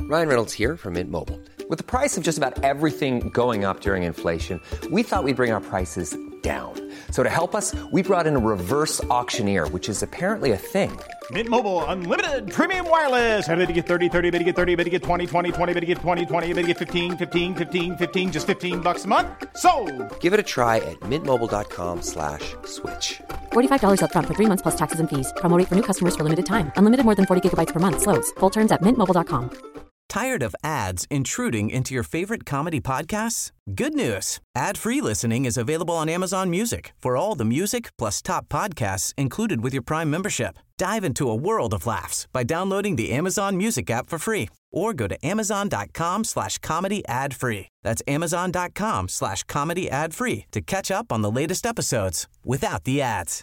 Ryan Reynolds here from Mint Mobile. With the price of just about everything going up during inflation, we thought we'd bring our prices down. So to help us, we brought in a reverse auctioneer, which is apparently a thing. Mint Mobile Unlimited Premium Wireless. How to get 30, 30, bit to get 30, bit to get 20, 20, 20, bit to get 20, 20, bit to get 15, 15, 15, 15, just $15 a month? Sold! Give it a try at mintmobile.com/switch. $45 up front for 3 months plus taxes and fees. Promo rate for new customers for limited time. Unlimited more than 40 gigabytes per month. Slows full terms at mintmobile.com. Tired of ads intruding into your favorite comedy podcasts? Good news. Ad-free listening is available on Amazon Music for all the music plus top podcasts included with your Prime membership. Dive into a world of laughs by downloading the Amazon Music app for free or go to amazon.com/comedy ad-free. That's amazon.com/comedy ad-free to catch up on the latest episodes without the ads.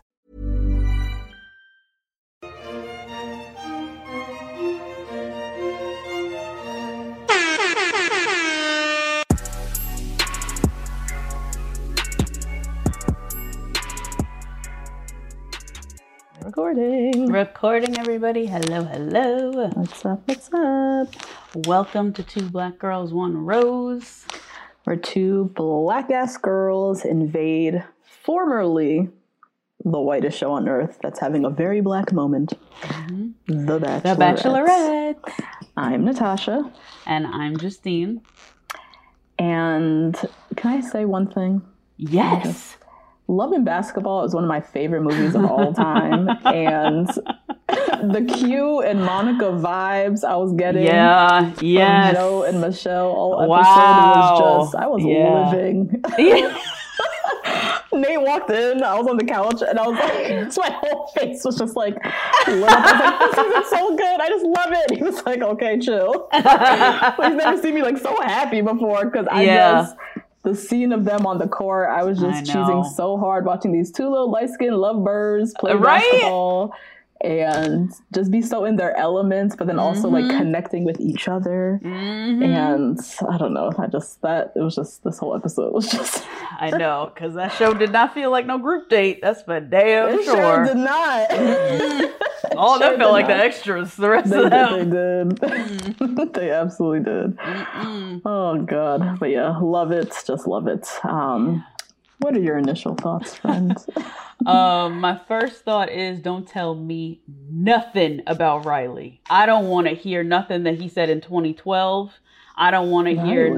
Recording, everybody. Hello. What's up? Welcome to Two Black Girls, One Rose. Where two black-ass girls invade formerly the whitest show on earth that's having a very black moment. Mm-hmm. The Bachelorette. The Bachelorette. I'm Natasha. And I'm Justine. And can I say one thing? Yes. Love and Basketball is one of my favorite movies of all time. And the Q and Monica vibes I was getting from Joe and Michelle all episode I was living. Nate walked in, I was on the couch, and I was like, my whole face was just like, lit up. I was like, this is so good, I just love it. He was like, okay, chill. He's never seen me like so happy before, because the scene of them on the court, I was just cheesing so hard watching these two little light-skinned lovebirds play basketball and just be so in their elements, but then also like connecting with each other. And I don't know, this whole episode was just... I know, because that show did not feel like no group date. That's for damn sure. It sure did not. Oh, that felt like the extras. The rest of them. They did. They absolutely did. Oh, God. But yeah, love it. Just love it. What are your initial thoughts, friends? My first thought is don't tell me nothing about Riley. I don't want to hear nothing that he said in 2012. I don't want to hear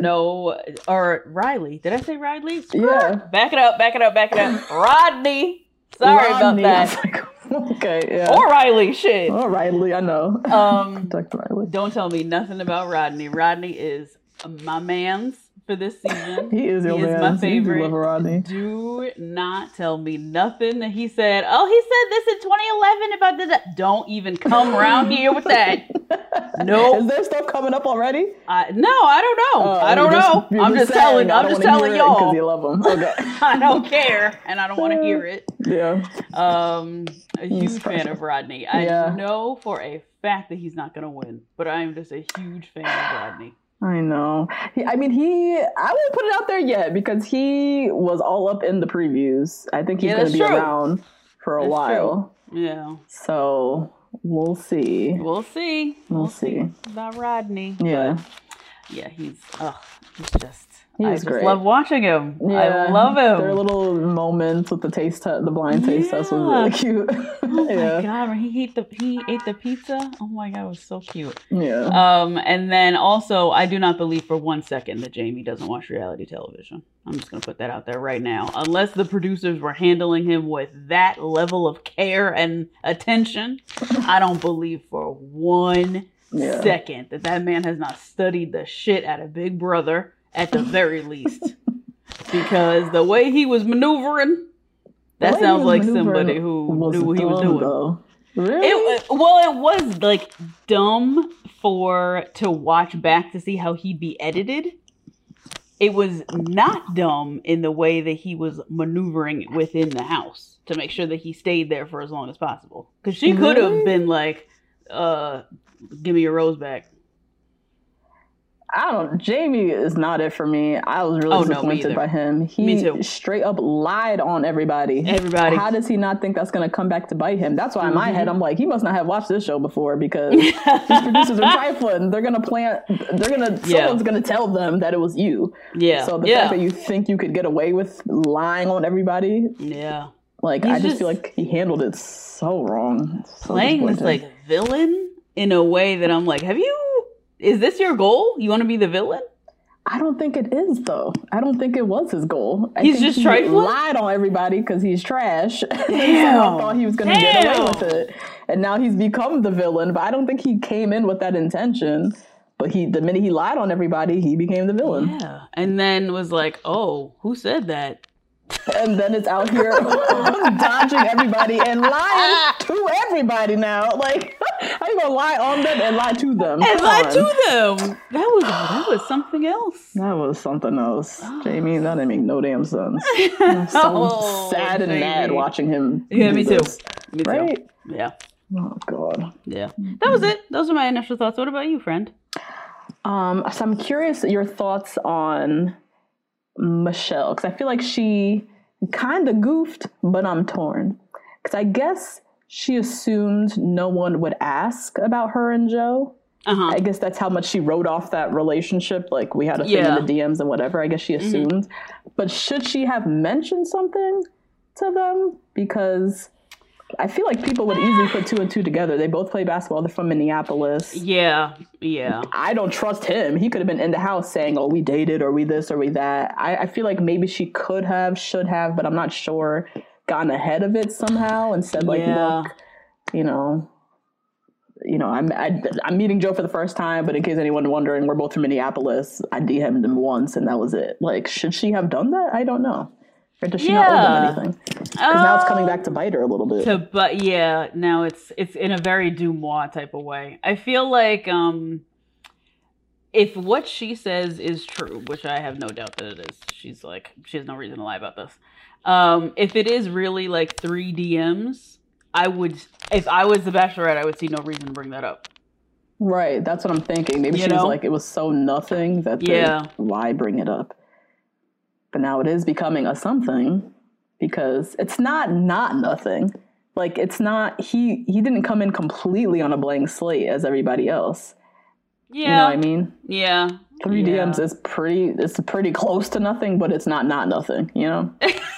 Riley. Did I say Riley? Yeah. Back it up. Rodney. Sorry about that. Okay, yeah. Or Riley, shit. Or Riley, I know. Protect Riley. Don't tell me nothing about Rodney. Rodney is my man's for this season. He is your man. He is my favorite. Love Rodney. Do not tell me nothing that he said. Oh, he said this in 2011 about this. Don't even come around here with that. No. Is there stuff coming up already? No, I don't know. I don't know. I'm just telling y'all. Because you love him. Okay. I don't care, and I don't want to hear it. Yeah. A huge fan of Rodney. I know for a fact that he's not going to win, but I am just a huge fan of Rodney. I know. I won't put it out there yet because he was all up in the previews. I think he's going to be around for a while. True. Yeah. So we'll see. We'll see about Rodney. Yeah. But yeah, he's I just great. love watching him. Yeah, I love him. Their little moments with the the blind taste test was really cute. Oh my God, when he ate the pizza. Oh my God, it was so cute. Yeah. And then also, I do not believe for 1 second that Jamie doesn't watch reality television. I'm just gonna put that out there right now. Unless the producers were handling him with that level of care and attention, I don't believe for 1 second that man has not studied the shit out of Big Brother. At the very least, because the way he was maneuvering, that sounds like somebody who knew what he was doing. Though. Really? It was like dumb to watch back to see how he'd be edited. It was not dumb in the way that he was maneuvering within the house to make sure that he stayed there for as long as possible. Because she could have been like, "Give me your rose back." Jamie is not it for me. I was really disappointed by him. He straight up lied on everybody. How does he not think that's going to come back to bite him? That's why in my head, I'm like, he must not have watched this show before, because these producers are trifling. They're going to someone's going to tell them that it was you. Yeah. So the fact that you think you could get away with lying on everybody. Yeah. Like, I just feel like he handled it so wrong. So playing this like villain in a way that I'm like, is this your goal? You want to be the villain? I don't think it is, though. I don't think it was his goal. He's just trifling? He lied on everybody because he's trash. Damn. Thought he was going to get away with it. And now he's become the villain. But I don't think he came in with that intention. But the minute he lied on everybody, he became the villain. Yeah. And then was like, oh, who said that? And then it's out here dodging everybody and lying to everybody now. Like, how you gonna lie on them and lie to them? And lie to them. That was something else. That was something else. Jamie, that didn't make no damn sense. I'm so sad and mad watching him. Yeah, me too. Me too. Right? Yeah. Oh God. Yeah. That was it. Those are my initial thoughts. What about you, friend? So I'm curious your thoughts on Michelle, because I feel like she kind of goofed, but I'm torn. Because I guess she assumed no one would ask about her and Joe. I guess that's how much she wrote off that relationship. Like, we had a thing in the DMs and whatever. I guess she assumed. But should she have mentioned something to them? Because I feel like people would easily put 2 and 2 together. They both play basketball. They're from Minneapolis. Yeah. I don't trust him. He could have been in the house saying, oh, we dated, or we this, or we that. I feel like maybe she could have, should have, but I'm not sure, gotten ahead of it somehow and said, like, look, I'm meeting Joe for the first time, but in case anyone wondering, we're both from Minneapolis. I DM'd him once, and that was it. Like, should she have done that? I don't know. Or does she not owe them anything? Because now it's coming back to bite her a little bit. But now it's in a very Dumois type of way. I feel like if what she says is true, which I have no doubt that it is, she has no reason to lie about this. If it is really like 3 DMs, if I was the Bachelorette, I would see no reason to bring that up. Right, that's what I'm thinking. Maybe she was like, it was so nothing that why bring it up? But now it is becoming a something, because it's not nothing. Like, it's not, he didn't come in completely on a blank slate as everybody else. Yeah. You know what I mean? Yeah. 3 DMs is pretty close to nothing, but it's not nothing, you know?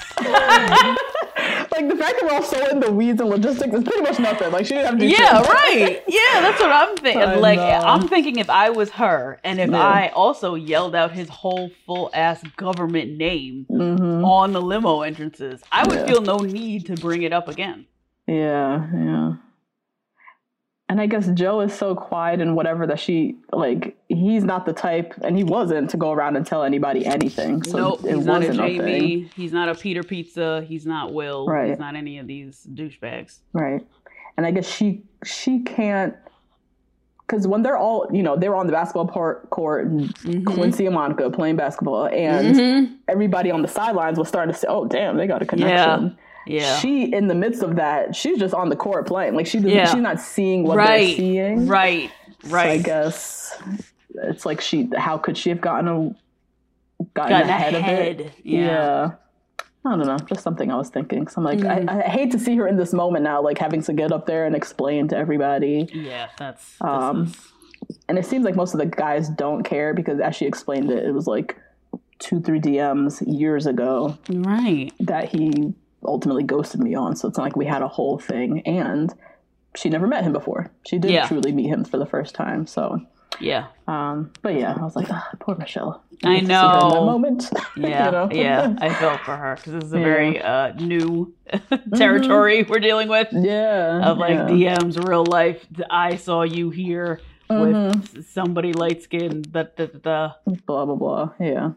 Like, the fact that we're all so in the weeds and logistics is pretty much nothing. Like, she didn't have to do shit. Right. Yeah, that's what I'm thinking. I'm thinking if I was her, and if I also yelled out his whole full-ass government name on the limo entrances, I would feel no need to bring it up again. Yeah. And I guess Joe is so quiet and whatever that he's not the type, and he wasn't, to go around and tell anybody anything. So nope, he's not a Jamie. He's not a Peter Pizza. He's not Will. Right. He's not any of these douchebags. Right. And I guess she can't, because when they're all, they were on the basketball court, and Quincy and Monica playing basketball, and everybody on the sidelines was starting to say, oh, damn, they got a connection. Yeah. She, in the midst of that, she's just on the court playing. Like, she's not seeing what they're seeing. Right. So I guess it's like how could she have gotten ahead of it? Yeah. I don't know. Just something I was thinking. So I'm like, I hate to see her in this moment now, like, having to get up there and explain to everybody. Yeah, that's... And it seems like most of the guys don't care, because as she explained it, it was like 2-3 DMs years ago. Right. That he ultimately ghosted me on. So it's not like we had a whole thing, and she never met him before. She did truly meet him for the first time. So but I was like, poor Michelle. I know. In that moment. Yeah. I felt for her, because this is a very new territory we're dealing with. Yeah. Of DMs, real life. I saw you here with somebody light skinned. Blah blah blah. Yeah.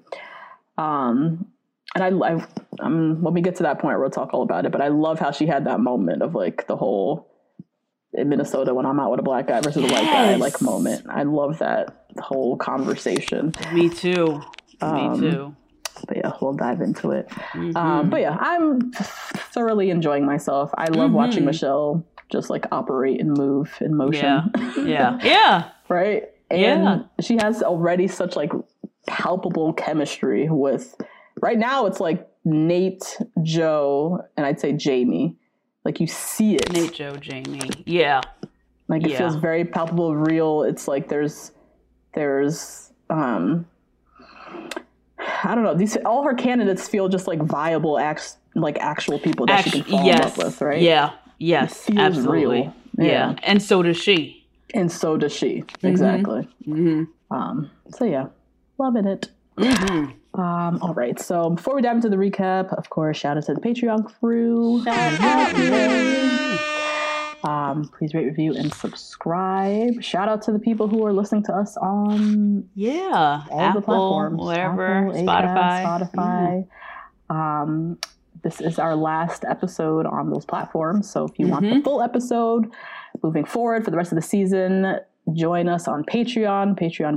And I when we get to that point, we'll talk all about it. But I love how she had that moment of like the whole in Minnesota when I'm out with a black guy versus a white guy moment. I love that whole conversation. Me too. Me too. But yeah, we'll dive into it. But yeah, I'm thoroughly enjoying myself. I love watching Michelle just like operate and move in motion. Yeah. Yeah. Right. And she has already such like palpable chemistry with, right now it's like Nate, Joe, and I'd say Jamie. Like you see it. Nate, Joe, Jamie. Yeah. Like it feels very palpable, real. It's like there's I don't know. All her candidates feel just like viable actual people that she can fall in love with, right? Yeah. Yes. Absolutely. Real. Yeah. And so does she. Exactly. So yeah, loving it. All right. So before we dive into the recap, of course, shout out to the Patreon crew. Please rate, review, and subscribe. Shout out to the people who are listening to us on all Apple, the platforms, wherever, Apple, Spotify. This is our last episode on those platforms. So if you want the full episode moving forward for the rest of the season, join us on Patreon,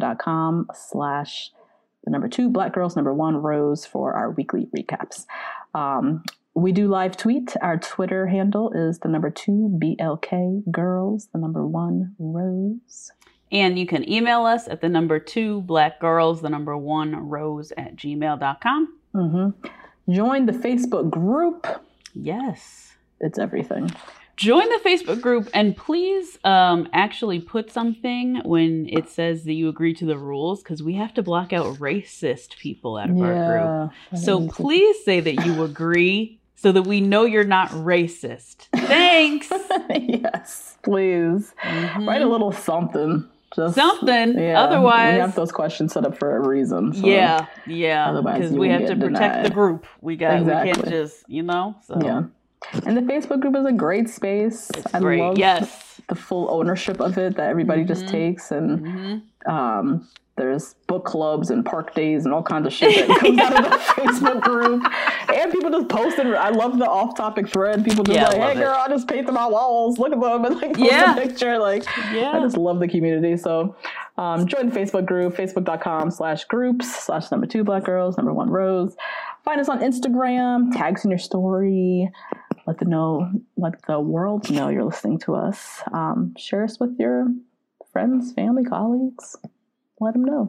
patreon.com/2 Black Girls 1 Rose for our weekly recaps. We do live tweet. Our Twitter handle is 2 BLK Girls 1 Rose. And you can email us at 2 blackgirls 1 rose @gmail.com. Join the Facebook group. Yes. It's everything. Join the Facebook group and please actually put something when it says that you agree to the rules, because we have to block out racist people out of our group. So please say that you agree so that we know you're not racist. Thanks. Yes, please. Write a little something. Something. Otherwise, we have those questions set up for a reason. So yeah. Because we have to protect the group. We can't just, So. Yeah. And the Facebook group is a great space. I love the full ownership of it that everybody just takes. And there's book clubs and park days and all kinds of shit that comes out of the Facebook group. And people just posting. I love the off-topic thread. People just hey girl, I just painted my walls. Look at them. And like post a picture. I just love the community. So join the Facebook group, facebook.com/groups/2 Black Girls 1 Rose. Find us on Instagram, tags in your story. Let the world know you're listening to us. Share us with your friends, family, colleagues. Let them know.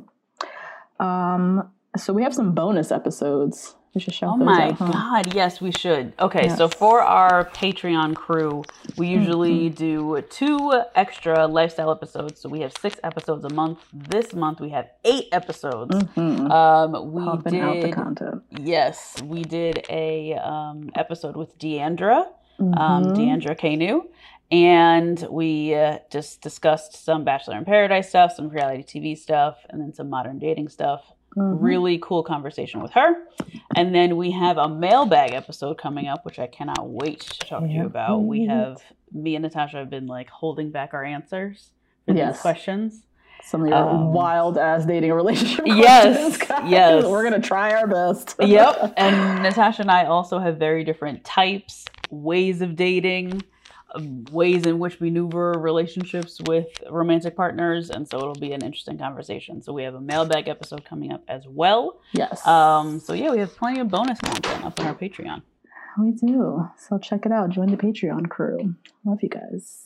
So we have some bonus episodes. We should shout those out. Oh my God, yes, we should. Okay, so for our Patreon crew, we usually do 2 extra lifestyle episodes. So we have 6 episodes a month. This month we have 8 episodes. Pumping out the content. Yes, we did a episode with Deandra, Deandra Kanu. And we just discussed some Bachelor in Paradise stuff, some reality TV stuff, and then some modern dating stuff. Really cool conversation with her. And then we have a mailbag episode coming up, which I cannot wait to talk to you about. Me and Natasha have been holding back our answers for these questions. Some of your wild ass dating relationship questions. Yes. We're going to try our best. Yep. And Natasha and I also have very different types, ways of dating, ways in which we maneuver relationships with romantic partners, and so it'll be an interesting conversation. So we have a mailbag episode coming up as well. Yes. So yeah, we have plenty of bonus content up on our Patreon. We do. So check it out. Join the Patreon crew. Love you guys.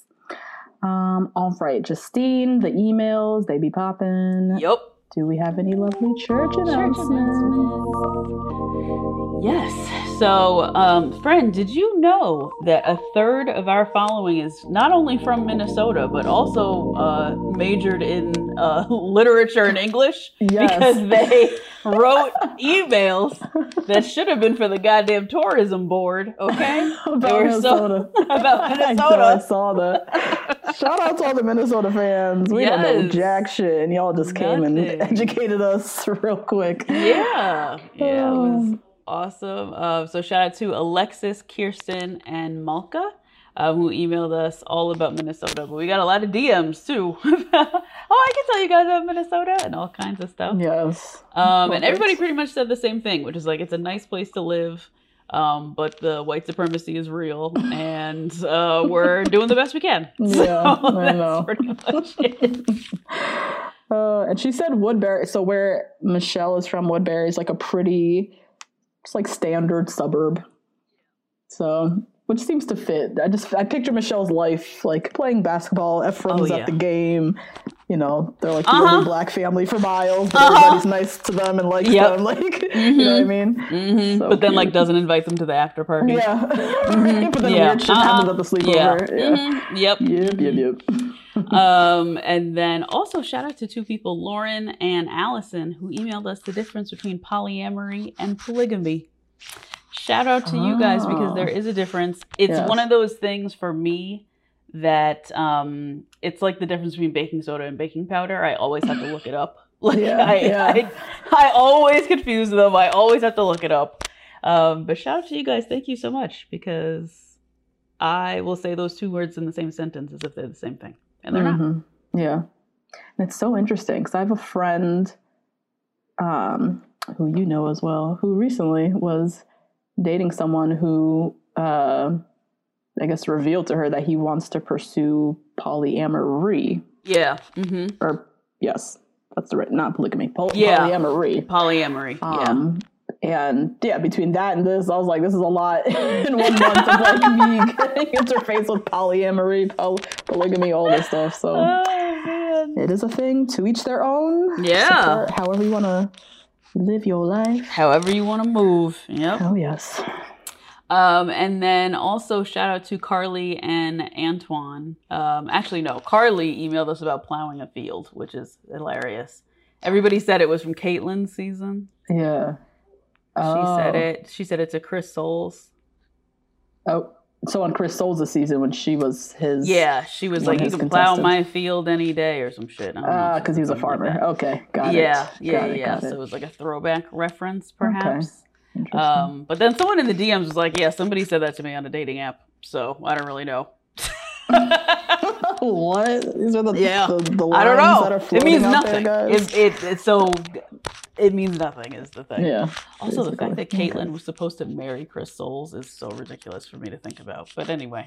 All right, Justine, the emails, they be popping. Yep. Do we have any lovely church announcements? Yes. So, friend, did you know that a third of our following is not only from Minnesota, but also majored in literature and English? Yes. Because they wrote emails that should have been for the goddamn tourism board, okay? About Minnesota. About Minnesota. I saw that. Shout out to all the Minnesota fans. We don't know jack shit, and y'all just came and educated us real quick. Yeah. Yeah, it was awesome. So shout out to Alexis, Kirsten, and Malka, who emailed us all about Minnesota. But we got a lot of DMs too. I can tell you guys about Minnesota and all kinds of stuff. Yes. And everybody pretty much said the same thing, which is it's a nice place to live. But the white supremacy is real, and we're doing the best we can. Yeah, so I know. Pretty much it. And she said Woodbury. So where Michelle is from, Woodbury is a pretty, it's standard suburb. So which seems to fit. I picture Michelle's life, like playing basketball. Ephraim's at the game. You know, they're like the only black family for miles, but everybody's nice to them and likes them. Like, you know what I mean? So but then, like, doesn't invite them to the after party. Yeah. But then weird shit happens at the sleepover. Yep. And then also shout out to two people, Lauren and Allison, who emailed us the difference between polyamory and polygamy. Shout out to you guys, because there is a difference. It's one of those things for me that it's like the difference between baking soda and baking powder. I always have to look it up. Like I always confuse them. I always have to look it up. But shout out to you guys. Thank you so much, because I will say those two words in the same sentence as if they're the same thing, and they're not. Yeah, and it's so interesting because I have a friend who you know as well, who recently was dating someone who I guess revealed to her that he wants to pursue polyamory. Yeah. Or yes, that's the right, not polygamy. Polyamory. Polyamory. And yeah, between that and this, I was like, this is a lot in 1 month of like me getting interface with polyamory, polygamy, all this stuff. So it is a thing. To each their own. Yeah. Support however you want to live your life. However you want to move. Yep. Oh yes. And then also shout out to Carly and Antoine. Actually, no, Carly emailed us about plowing a field, which is hilarious. Everybody said it was from Caitlin's season. Yeah. She said it to Chris Soules. Oh, so on Chris Soules' season when she was his. Yeah, she was like, you can plow my field any day or some shit. Because he was a farmer. Like okay, got it. Yeah. So it was like a throwback reference, perhaps. Okay. But then someone in the DMs was like, yeah, somebody said that to me on a dating app, so I don't really know. What? These are the lines I don't know. That are it means out nothing. There, guys. It means nothing is the thing. Yeah. Also, the fact that Caitlyn was supposed to marry Chris Soules is so ridiculous for me to think about. But anyway,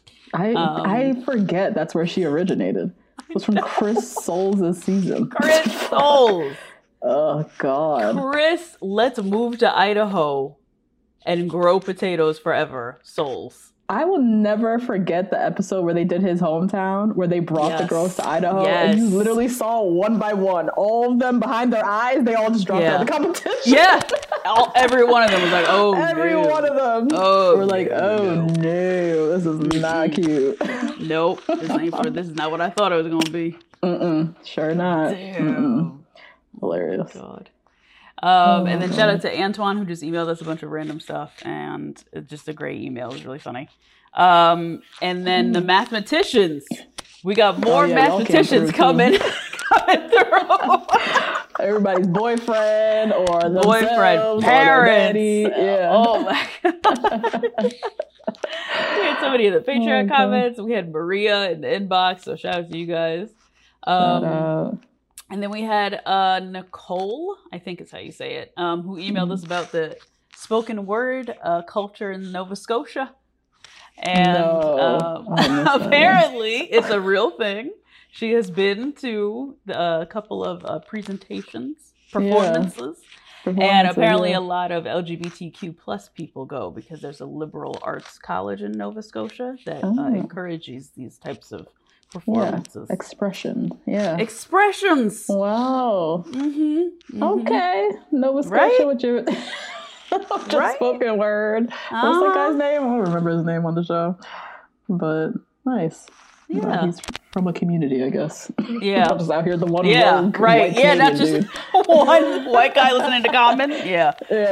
I forget that's where she originated. It was from Chris Soules' season. Chris Soules. Oh, God. Chris, let's move to Idaho and grow potatoes forever. Soules. I will never forget the episode where they did his hometown, where they brought the girls to Idaho. And you literally saw one by one, all of them behind their eyes, they all just dropped out of the competition. Yeah. Every one of them was like, oh, every one of them. Oh, we're like, no, this is not cute. Nope. This is not what I thought it was going to be. Sure not. Damn. Hilarious. Oh, God. And then shout out to Antoine, who just emailed us a bunch of random stuff, and it's just a great email. It was really funny. And then the mathematicians. We got more mathematicians coming through. Everybody's boyfriend or themselves, boyfriend, parents. Yeah. Oh my God. We had somebody in the Patreon comments. We had Maria in the inbox. So shout out to you guys. Shout out. And then we had Nicole, I think is how you say it, who emailed us about the spoken word culture in Nova Scotia. And apparently it's a real thing. She has been to a couple of performances. And apparently a lot of LGBTQ plus people go because there's a liberal arts college in Nova Scotia that encourages these types of performances. Expressions. Expressions. Wow. Okay. Nova Scotia with your spoken word. What's that guy's name? I don't remember his name on the show. But nice. Yeah. He's from a community, I guess. Yeah. Not just out here, the one right. Yeah, not just dude. one white guy listening to Common. Yeah.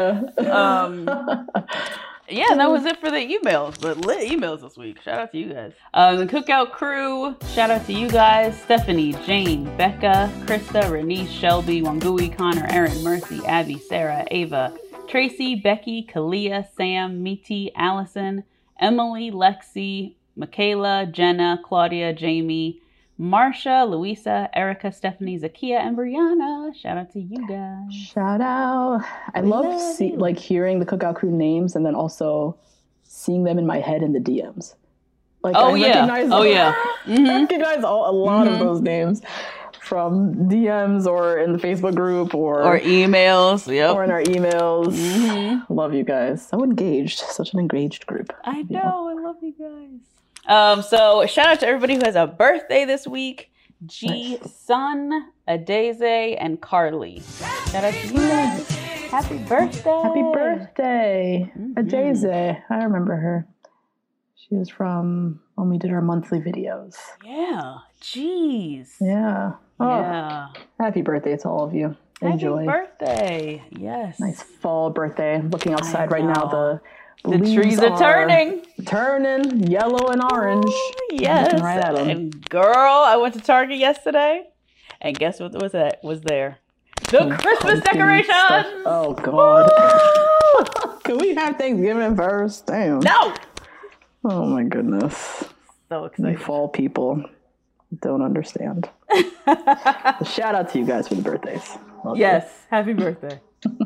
Yeah, and that was it for the emails. The lit emails this week. Shout out to you guys. The Cookout crew. Shout out to you guys. Stephanie, Jane, Becca, Krista, Renice, Shelby, Wangui, Connor, Erin, Mercy, Abby, Sarah, Ava, Tracy, Becky, Kalia, Sam, Miti, Allison, Emily, Lexi, Michaela, Jenna, Claudia, Jamie, Marsha, Louisa, Erica, Stephanie, Zakia, and Brianna. Shout out to you guys. Shout out. I love hearing the Cookout crew names and then also seeing them in my head in the DMs. Like, I recognize a lot of those names from DMs or in the Facebook group or emails. Yep. Or in our emails. Mm-hmm. Love you guys. So engaged. Such an engaged group. I know. I love you guys. So shout out to everybody who has a birthday this week. G, Sun, Adeze, and Carly. Shout out to you guys. Happy birthday. Happy birthday. Adeze. I remember her. She was from when we did our monthly videos. Yeah. Jeez. Yeah. Oh, yeah. Happy birthday to all of you. Enjoy. Happy birthday. Yes. Nice fall birthday. Looking outside right now. The trees are turning yellow and orange. Ooh, yes. Looking right at them. And girl, I went to Target yesterday, and guess what was there? The Christmas decorations. Stuff. Oh God. Can we have Thanksgiving first? Damn. No. Oh my goodness. So excited. You fall people don't understand. Shout out to you guys for the birthdays. Yes. Happy birthday.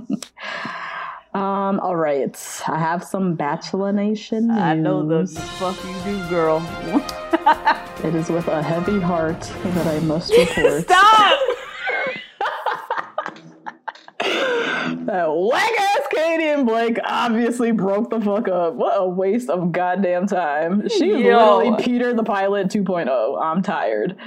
All right. I have some Bachelor Nation news. I know the fuck you do, girl. It is with a heavy heart that I must report. Stop! That whack-ass Katie and Blake obviously broke the fuck up. What a waste of goddamn time. She is literally Peter the Pilot 2.0. I'm tired.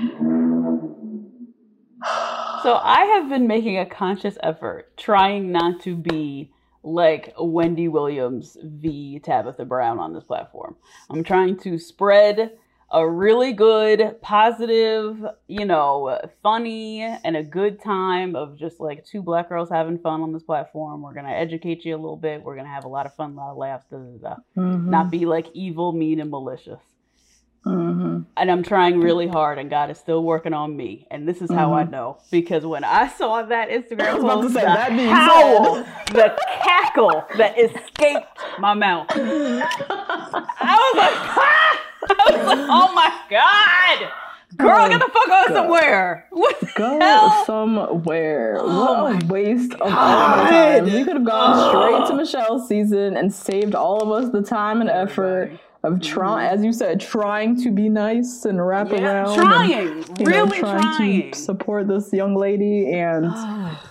So I have been making a conscious effort trying not to be like Wendy Williams v. Tabitha Brown on this platform. I'm trying to spread a really good, positive, funny and a good time of just like two black girls having fun on this platform. We're going to educate you a little bit. We're going to have a lot of fun, a lot of laughs, not be like evil, mean, and malicious. Mm-hmm. And I'm trying really hard, and God is still working on me. And this is how I know, because when I saw that Instagram post, the cackle that escaped my mouth, I was like, oh my God, girl, get the fuck out somewhere. Go somewhere. What a waste of all our time. We could have gone straight to Michelle's season and saved all of us the time and effort of as you said, trying to be nice and wrap around. Trying to support this young lady and oh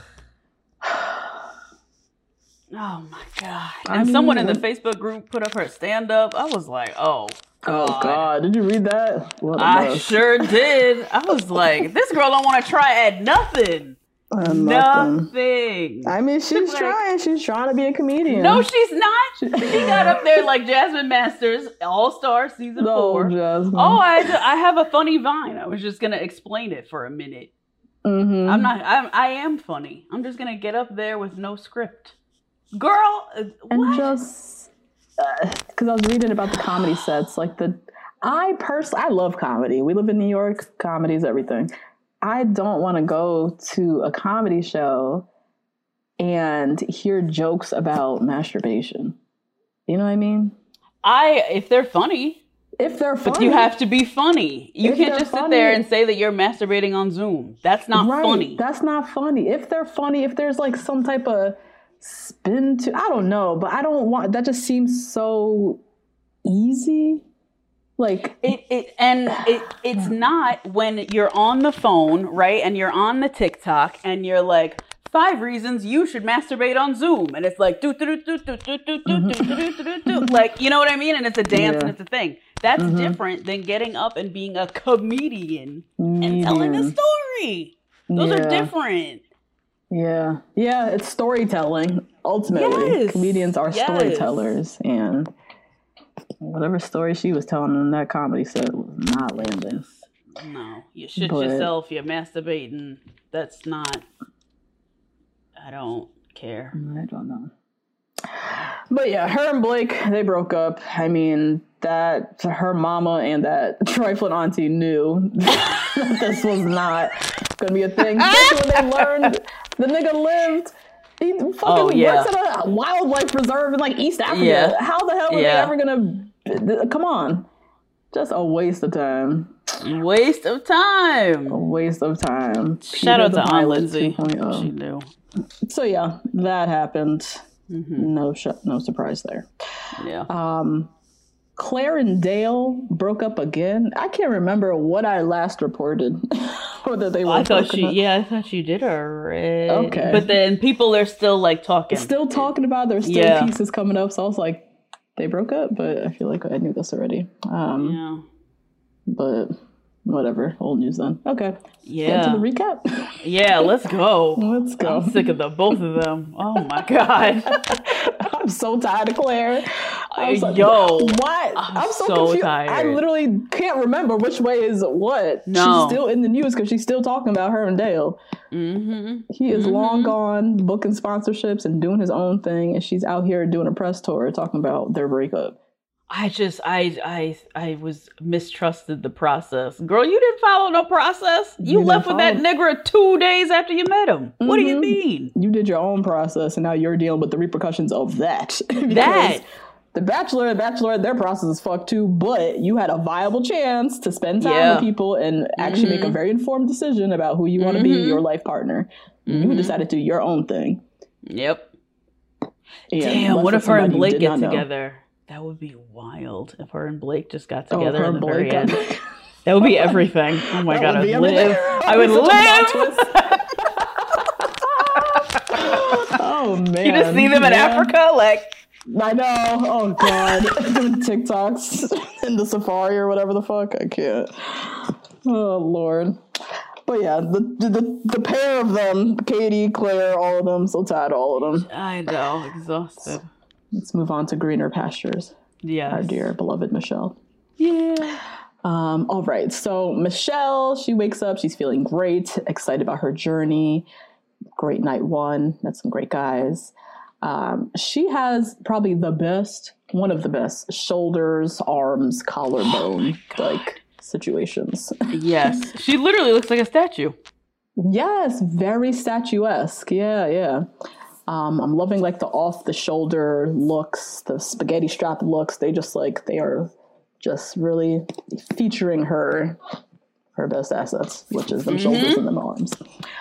my God. And someone in the Facebook group put up her stand-up. I was like, oh God. Did you read that? I sure did. I was like, this girl don't want to try at nothing. Nothing. I mean, she's trying. She's trying to be a comedian. No, she's not. She got up there like Jasmine Masters, All-Star season 4. Jasmine. Oh, I have a funny vine. I was just gonna explain it for a minute. Mm-hmm. I am funny. I'm just gonna get up there with no script, girl. And just because I was reading about the comedy sets, I love comedy. We live in New York. Comedy is everything. I don't want to go to a comedy show and hear jokes about masturbation. You know what I mean? If they're funny. But you have to be funny. You can't just sit there and say that you're masturbating on Zoom. That's not funny. That's not funny. If they're funny, if there's like some type of spin to, I don't know, but I don't want, that just seems so easy. Like it's not when you're on the phone, right? And you're on the TikTok and you're like, 5 reasons you should masturbate on Zoom. And it's like, like, you know what I mean? And it's a dance and it's a thing. That's different than getting up and being a comedian and telling a story. Those are different. Yeah. Yeah, it's storytelling, ultimately. Yes. Comedians are storytellers. And whatever story she was telling in that comedy set was not landing. No, you shit yourself, you're masturbating. That's not... I don't care. I don't know. But yeah, her and Blake, they broke up. I mean, that her mama and that trifling auntie knew that this was not going to be a thing. Especially when they learned the nigga lived. He fucking works at a wildlife reserve in like East Africa. Yeah. How the hell are they ever going to... Come on. Just a waste of time. Waste of time. A waste of time. Shout out to Aunt Lindsay. She knew. So yeah, that happened. Mm-hmm. No surprise there. Yeah. Claire and Dale broke up again. I can't remember what I last reported. whether they were. I thought she did already. Okay. But then people are still like talking. Still talking about it. There's still pieces coming up. So I was like, they broke up, but I feel like I knew this already. But whatever. Old news then. Okay. Yeah. Get into the recap. Yeah, let's go. Let's go. I'm sick of both of them. Oh my God. I'm so tired of Claire. Like, yo. What? I'm so confused. Tired. I literally can't remember which way is what. No. She's still in the news because she's still talking about her and Dale. He is long gone, booking sponsorships and doing his own thing, and she's out here doing a press tour talking about their breakup. I was mistrusted the process. Girl, you didn't follow no process. You left with that nigga 2 days after you met him. What do you mean? You did your own process, and now you're dealing with the repercussions of that. That. The Bachelor and Bachelorette, their process is fucked too, but you had a viable chance to spend time with people and actually make a very informed decision about who you want to be your life partner. You decided to do your own thing. Yep. And damn, what if her and Blake get together? That would be wild if her and Blake just got together at the very end. That would be everything. Oh my God, I would live. I would live. Oh man. You just see them in Africa, like. I know. Oh God. Doing TikToks in the safari or whatever the fuck. I can't. Oh Lord. But yeah, the pair of them, Katie, Claire, all of them, so tired of all of them. I know, exhausted. Let's move on to greener pastures. Yeah. Our dear beloved Michelle. Yeah. All right. So Michelle, she wakes up. She's feeling great, excited about her journey. Great night one. Met some great guys. She has probably one of the best shoulders, arms, collarbone, like situations. Yes. She literally looks like a statue. Yes. Very statuesque. Yeah. I'm loving like the off the shoulder looks, the spaghetti strap looks. They are just really featuring her best assets, which is them shoulders and them arms.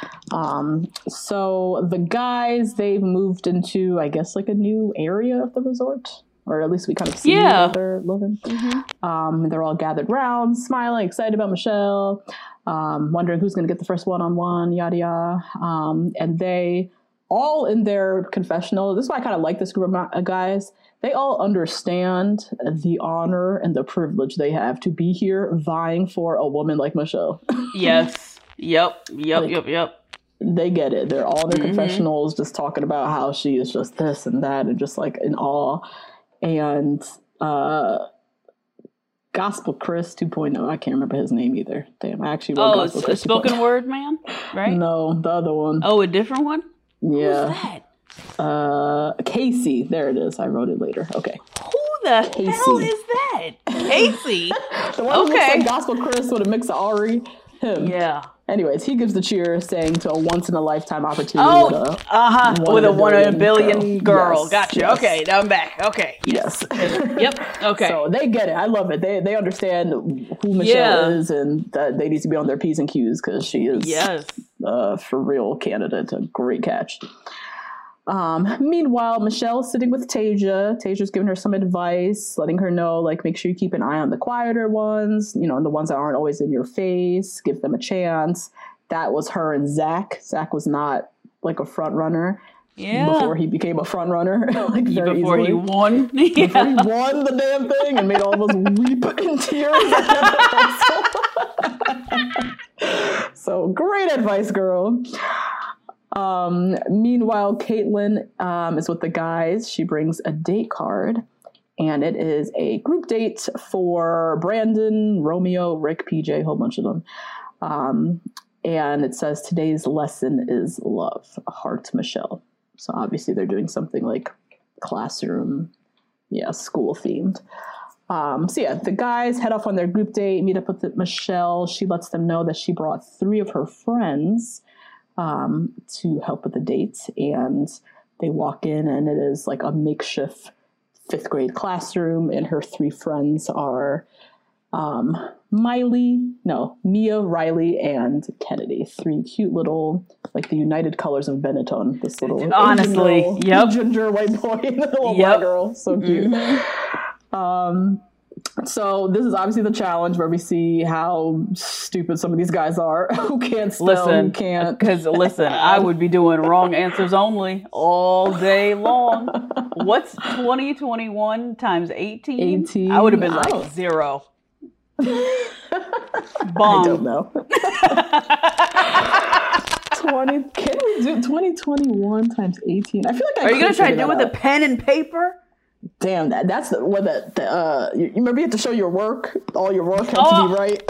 So the guys, they've moved into, I guess, like a new area of the resort, or at least we kind of see where they're living. They're all gathered round, smiling, excited about Michelle, wondering who's going to get the first one-on-one, yada yada. And they all in their confessional. This is why I kind of like this group of guys. They all understand the honor and the privilege they have to be here vying for a woman like Michelle. Yes. Yep. They get it. They're all in their confessionals just talking about how she is just this and that and just like in awe. And Gospel Chris 2.0. I can't remember his name either. Damn, I actually wrote Gospel Chris 2.0. Spoken Word Man, right? No, the other one. Oh, a different one? Yeah. Who's that? Casey. There it is. I wrote it later. Okay. Who the hell is that? Casey? The one who looks like Gospel Chris with a mix of Ari. Him. Yeah. Anyways, he gives the cheer saying to a once-in-a-lifetime opportunity with a 1 in a billion girl. Yes, Gotcha. yes. Okay, now I'm back. Okay. Yes. Yep. Okay. So they get it. I love it. They understand who Michelle is and that they need to be on their P's and Q's because she is for real candidate. A great catch. Meanwhile, Michelle's sitting with Tasia. Tasia's giving her some advice, letting her know, like, make sure you keep an eye on the quieter ones, and the ones that aren't always in your face, give them a chance. That was her and Zach. Zach was not like a front runner. Yeah. Before he became a front runner. Before he won the damn thing and made all of us weep in tears. So great advice, girl. Meanwhile, Caitlin is with the guys. She brings a date card, and it is a group date for Brandon, Romeo, Rick, PJ, a whole bunch of them. And it says today's lesson is love, heart, Michelle. So obviously they're doing something like classroom, school themed. The guys head off on their group date, meet up with Michelle. She lets them know that she brought 3 of her friends to help with the date, and they walk in and it is like a makeshift 5th grade classroom, and her 3 friends are Mia, Riley, and Kennedy. 3 cute little, like the United Colors of Benetton. This little honestly, ginger white boy and the little black girl. So cute. So this is obviously the challenge where we see how stupid some of these guys are who can't spell, who can't. Because listen, I would be doing wrong answers only all day long. What's 2021 times 18? 18. I would have been like 0. Bomb. I don't know. 20. Can we do 2021 times 18? I feel like Are you gonna try to do it with a pen and paper? Damn, that's what you remember you have to show your work. All your work has to be right.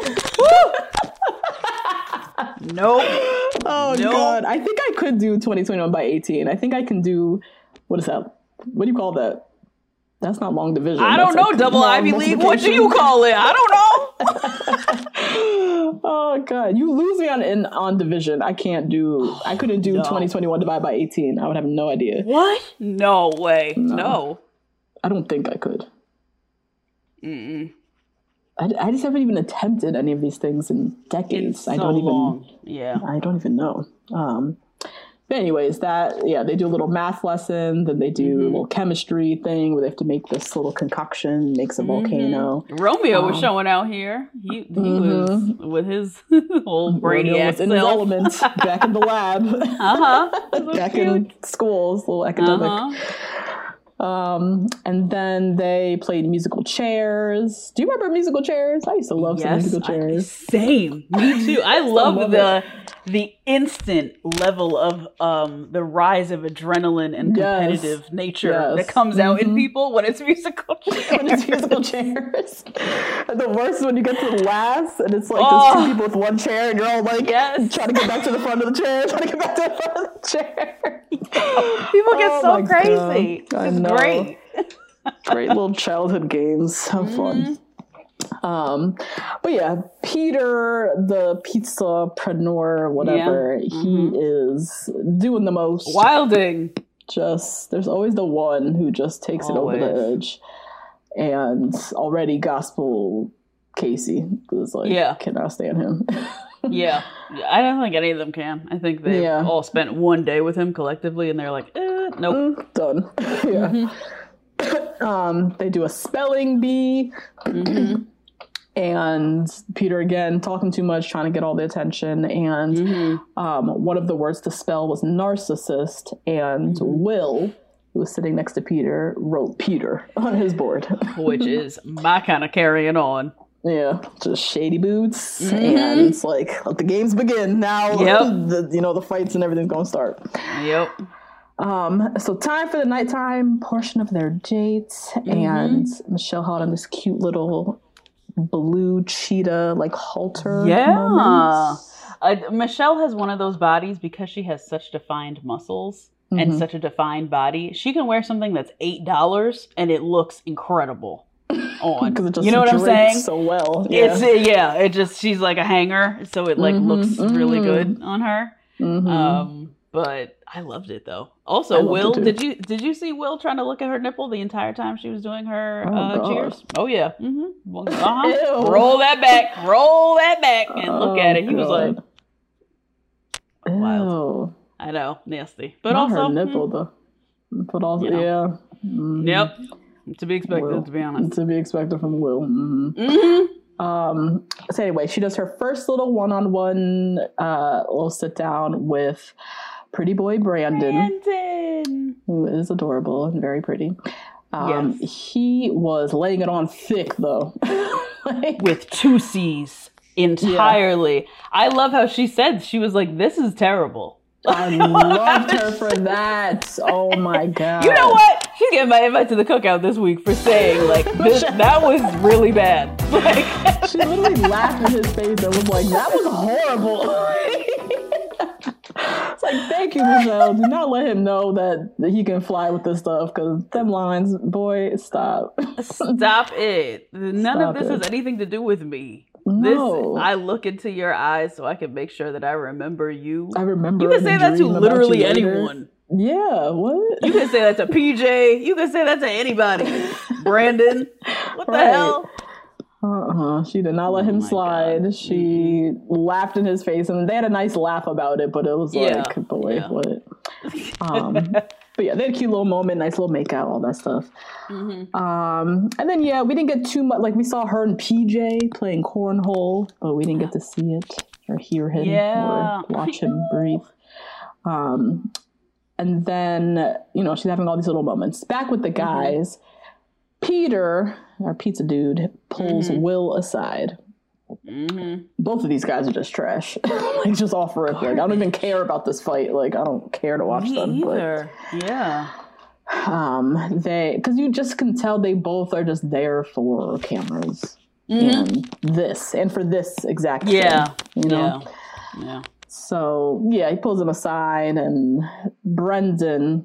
Nope. Oh nope. God, I think I could do 2021 by 18. I think I can do. What is that? What do you call that? That's not long division. I don't know. Double Ivy League. What do you call it? I don't know. Oh God, you lose me on division. I couldn't do 2021 divided by 18. I would have no idea. What? No way. No. I don't think I could. I just haven't even attempted any of these things in decades. I don't even know. But anyways, they do a little math lesson, then they do a little chemistry thing where they have to make this little concoction, makes a volcano. Romeo was showing out here. He was with his old brainiac self. In his element, back in the lab. Back in schools, little academic. And then they played musical chairs. Do you remember musical chairs? I used to love some musical chairs. Same. Me too. I love the instant level of the rise of adrenaline and competitive nature that comes out in people when it's musical chairs. When it's musical chairs. And the worst is when you get to the last and it's like there's two people with one chair and you're all like trying to get back to the front of the chair, chair. People get so crazy. It's great. Great little childhood games. Have fun. But yeah, Peter, the pizzapreneur, whatever, he is doing the most. Wilding. There's always the one who just takes it over the edge. And already Gospel Casey is like, cannot stand him. Yeah, I don't think any of them can. I think they all spent one day with him collectively, and they're like, nope, done. They do a spelling bee, and Peter again talking too much, trying to get all the attention, and one of the words to spell was narcissist, and Will, who was sitting next to Peter, wrote Peter on his board, which is my kind of carrying on. Yeah, just shady boots, and it's like, let the games begin now. The fights and everything's gonna start. Yep. So time for the nighttime portion of their date, and Michelle had on this cute little blue cheetah halter. Yeah. Michelle has one of those bodies because she has such defined muscles and such a defined body. She can wear something that's $8 and it looks incredible. On, because it just, you know what I'm saying? So well, it just, she's like a hanger, so it looks really good on her. But I loved it though. Also, Will, did you see Will trying to look at her nipple the entire time she was doing her cheers? Oh yeah. Roll that back, and look at it. He was like, wild. I know, nasty, but not also her nipple though. But also, Yep. To be expected, to be honest. To be expected from Will. So anyway, she does her first little one-on-one little sit-down with pretty boy Brandon, who is adorable and very pretty. He was laying it on thick, though. With 2 C's entirely. Yeah. I love how she said, she was like, this is terrible. I loved her for that. Oh my God. You know what? She's getting my invite to the cookout this week for saying, that was really bad. She literally laughed in his face and was like, that was horrible. It's like, thank you, Michelle. Do not let him know that he can fly with this stuff, because them lines, boy, stop. Stop it. None of this has anything to do with me. No. I look into your eyes so I can make sure that I remember you. I remember. You can say that to literally anyone. Yeah, what? You can say that to PJ. You can say that to anybody. Brandon. What the hell? She did not let him slide. God. She laughed in his face, and they had a nice laugh about it, but it was boy, what? But yeah, they had a cute little moment, nice little makeout, all that stuff. And then we didn't get too much. Like we saw her and PJ playing cornhole, but we didn't get to see it or hear him or watch him breathe. And then, she's having all these little moments. Back with the guys, Peter, our pizza dude, pulls Will aside. Both of these guys are just trash. Like, just off rip. Like, I don't even care about this fight. Like, I don't care to watch them. Either. Yeah. Because you just can tell they both are just there for cameras. And for this exact thing. Yeah. So, he pulls him aside, and Brandon,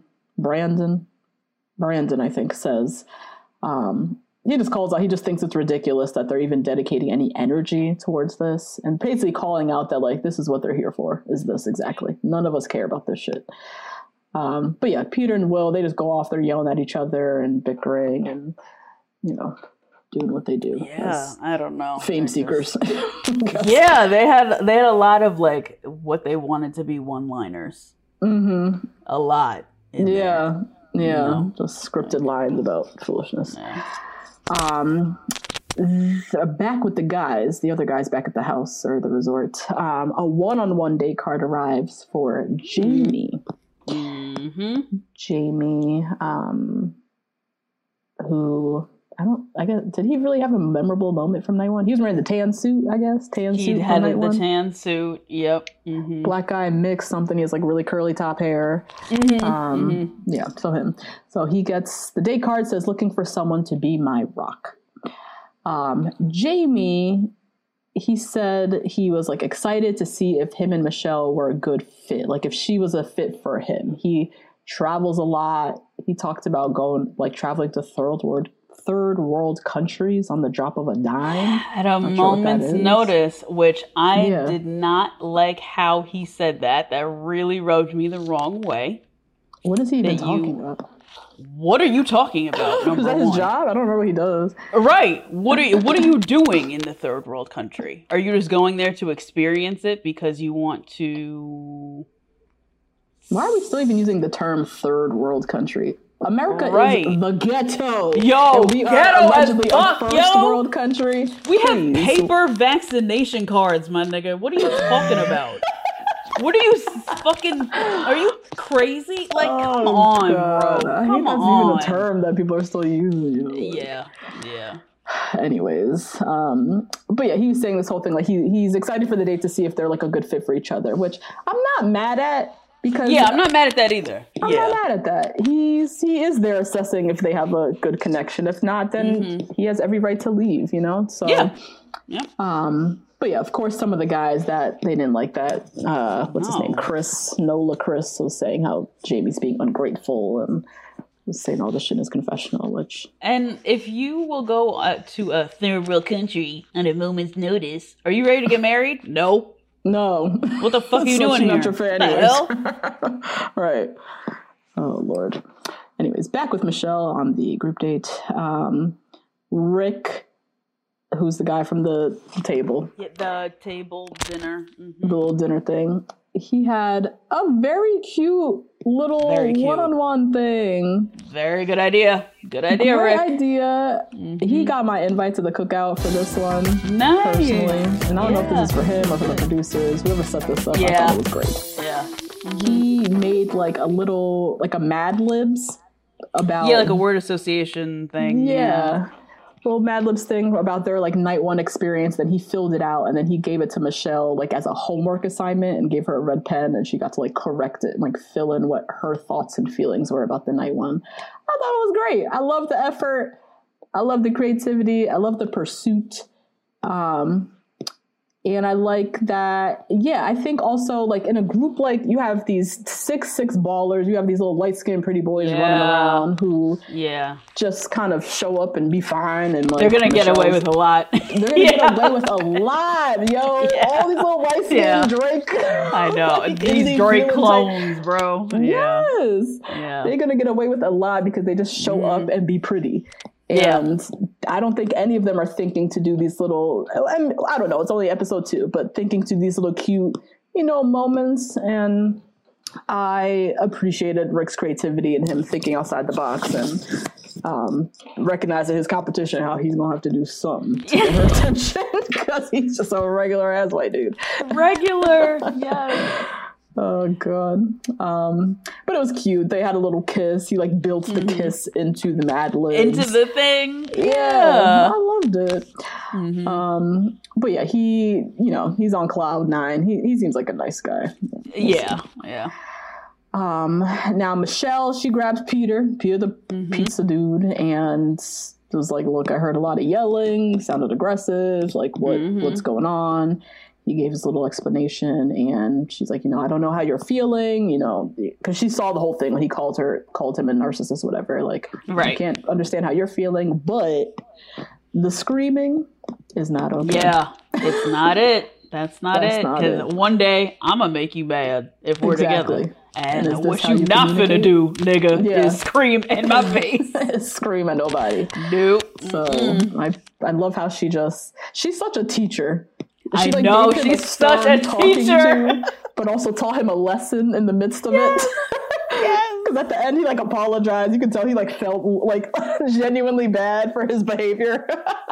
I think, says, he just calls out, he just thinks it's ridiculous that they're even dedicating any energy towards this, and basically calling out that, like, this is what they're here for, is this exactly. None of us care about this shit. But yeah, Peter and Will, they just go off, they're yelling at each other and bickering and, doing what they do. Yeah, I don't know. Fame seekers. Yeah, they had a lot of like what they wanted to be one-liners. A lot. Yeah, just scripted lines about foolishness. Yeah. Back with the guys, the other guys back at the house or the resort. A one-on-one date card arrives for Jamie. Jamie, who. I guess, did he really have a memorable moment from night one? He was wearing the tan suit, I guess. He had the tan suit. Yep. Black guy mix something. He has like really curly top hair. Yeah, so him. So he gets the date card, says looking for someone to be my rock. Jamie, he said he was like excited to see if him and Michelle were a good fit. Like if she was a fit for him. He travels a lot. He talked about traveling to third world countries on the drop of a dime. At a moment's notice, which I did not like how he said that. That really rubbed me the wrong way. What is he even talking about? What are you talking about? Is that his job? I don't remember what he does. Right. What are you doing in the third world country? Are you just going there to experience it because you want to? Why are we still even using the term third world country? America is the ghetto. Yo, and we ghetto are allegedly as fuck, a first world country. We have paper vaccination cards, my nigga. What are you talking about? What are you fucking? Are you crazy? Like, come on, God. bro. I hate that's even a term that people are still using. Yeah. Anyways, but yeah, he was saying this whole thing like he's excited for the date to see if they're like a good fit for each other, which I'm not mad at. Because I'm not mad at that either. I'm not mad at that. He is there assessing if they have a good connection. If not, then he has every right to leave, So but yeah, of course, some of the guys that they didn't like that. What's his name? Nola Chris was saying how Jamie's being ungrateful and was saying all this shit in his confessional. And if you will go to a third world country on a moment's notice, are you ready to get married? No. What the fuck are you doing here? Right. Oh, Lord. Anyways, back with Michelle on the group date. Rick, who's the guy from the table. Yeah, the table dinner. The little dinner thing. He had a very cute little one-on-one thing. Very good idea. Good idea, Rick. Great idea. He got my invite to the cookout for this one. Nice. Personally. And I don't know if this is for him or for the producers. Whoever set this up, I thought it was great. Yeah. He made like a Mad Libs about... Yeah, like a word association thing. Yeah. Little Mad Libs thing about their like night one experience. Then he filled it out and then he gave it to Michelle like as a homework assignment and gave her a red pen and she got to like correct it and like fill in what her thoughts and feelings were about the night one. I thought it was great. I love the effort. I love the creativity. I love the pursuit. And I like that. Yeah, I think also like in a group, like you have these six ballers. You have these little light skinned pretty boys running around who just kind of show up and be fine. And like, they're going to get away with a lot. They're going to get away with a lot, yo. Yeah. All these little light skinned Drake. I know. Like, these Drake clones, like, bro. Yes. Yeah. They're going to get away with a lot because they just show up and be pretty. And I don't think any of them are thinking to do these little, I don't know, it's only episode 2, but thinking to these little cute, moments. And I appreciated Rick's creativity and him thinking outside the box and recognizing his competition, how he's gonna have to do something to get her attention because he's just a regular ass white dude. Regular, yes. Oh god. But it was cute. They had a little kiss. He like built the kiss into the Mad Libs. Into the thing. Yeah. I loved it. But yeah, he's on cloud nine. He seems like a nice guy. Yeah. Now Michelle, she grabs Peter the pizza dude, and was like, look, I heard a lot of yelling, sounded aggressive, like what's going on? He gave his little explanation, and she's like, I don't know how you're feeling, because she saw the whole thing when he called him a narcissist, whatever. Like, I can't understand how you're feeling, but the screaming is not okay. Yeah, it's not it. That's not it. Because one day I'm gonna make you mad if we're together. And what you not finna do, nigga, is scream in my face. Scream at nobody. Nope. So I love how she's such a teacher. I know, she's such a teacher. But also taught him a lesson in the midst of it. Because at the end, he apologized. You can tell he felt genuinely bad for his behavior.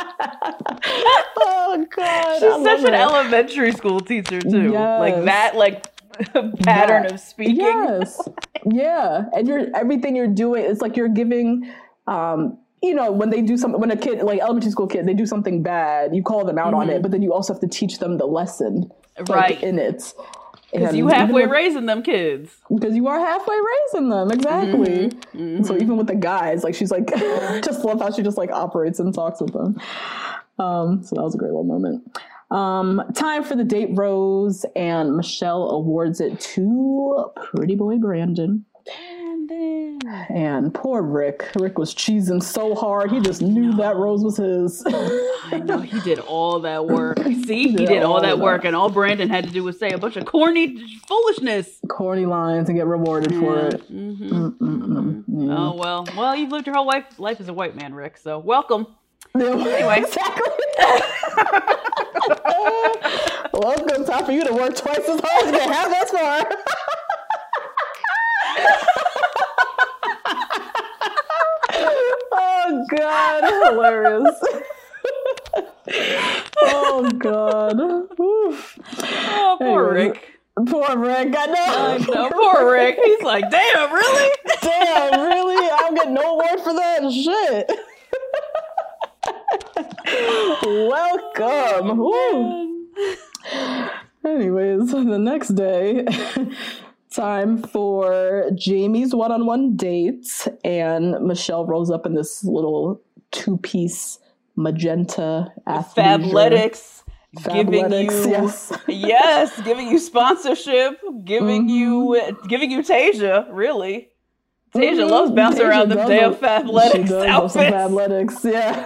Oh God! She's such an elementary school teacher too. Yes. Pattern of speaking. Yes. Yeah, and everything you're doing, it's like you're giving. When they do something, when a kid, elementary school kid, they do something bad, you call them out on it, but then you also have to teach them the lesson, in it. Because you halfway raising them kids. Because you are halfway raising them, exactly. So even with the guys, she's just love how she just operates and talks with them. So that was a great little moment. Time for the date rose, and Michelle awards it to pretty boy Brandon. And poor Rick. Rick was cheesing so hard. He just knew that rose was his. I know. He did all that work. See? He did all that work. And all Brandon had to do was say a bunch of corny foolishness. Corny lines and get rewarded for it. Yeah. Oh, well. Well, you've lived your whole life as a white man, Rick. So welcome. Anyway. Exactly. Welcome. Time for you to work twice as hard to get half as far. Oh God, hilarious. Oh God. Oof. Oh, poor Rick. Poor Rick. I know. Poor Rick. He's like, damn, really? Damn, really? I don't get no award for that shit. Welcome. Anyways, the next day, time for Jamie's one-on-one date, and Michelle rolls up in this little two-piece magenta Fabletics, giving you sponsorship, giving you Tasia, really. Tasia loves bouncing around the damn Fabletics outfits. Fabletics, yeah.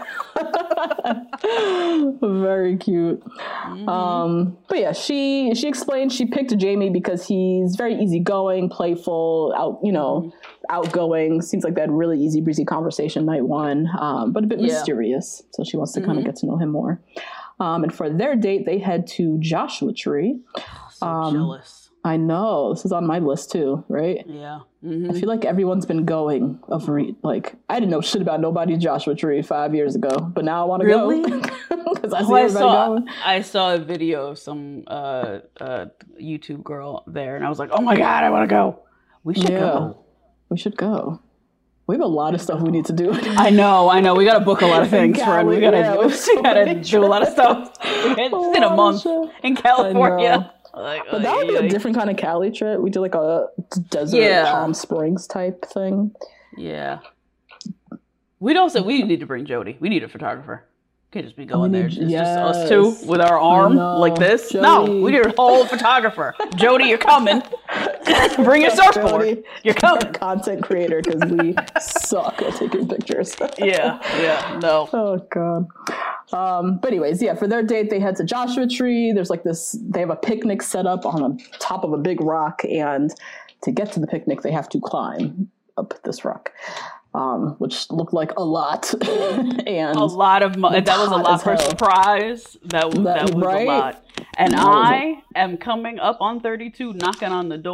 Very cute. But yeah, she explained she picked Jamie because he's very easygoing, playful, outgoing. Seems like they had really easy breezy conversation night one, but a bit mysterious. So she wants to kind of get to know him more. And for their date, they head to Joshua Tree. So jealous. I know. This is on my list too, right? Yeah. I feel like everyone's been going I didn't know shit about nobody's Joshua Tree 5 years ago, but now I want to go. Because I see everybody going. I saw a video of some YouTube girl there, and I was like, oh my God, I want to go. We should go. We should go. We have a lot of stuff we need to do. I know. We got to book a lot of things, friend. We got to do a lot of stuff. It's in a month in California. But that would be a different kind of Cali trip. We do a desert Palm Springs type thing. Yeah. We need to bring Jody. We need a photographer. Can't just be going there. It's just us two with our arm like this. Jody. No, we need a whole photographer. Jody, you're coming. Bring your surfboard. You're coming. Content creator, because we suck at taking pictures. No. Oh God. But anyways, for their date, they head to Joshua Tree. There's they have a picnic set up on the top of a big rock, and to get to the picnic, they have to climb up this rock. Which looked like a lot. And a lot of money. That was a lot for a surprise. That was right? a lot. And I am coming up on 32, knocking on the door.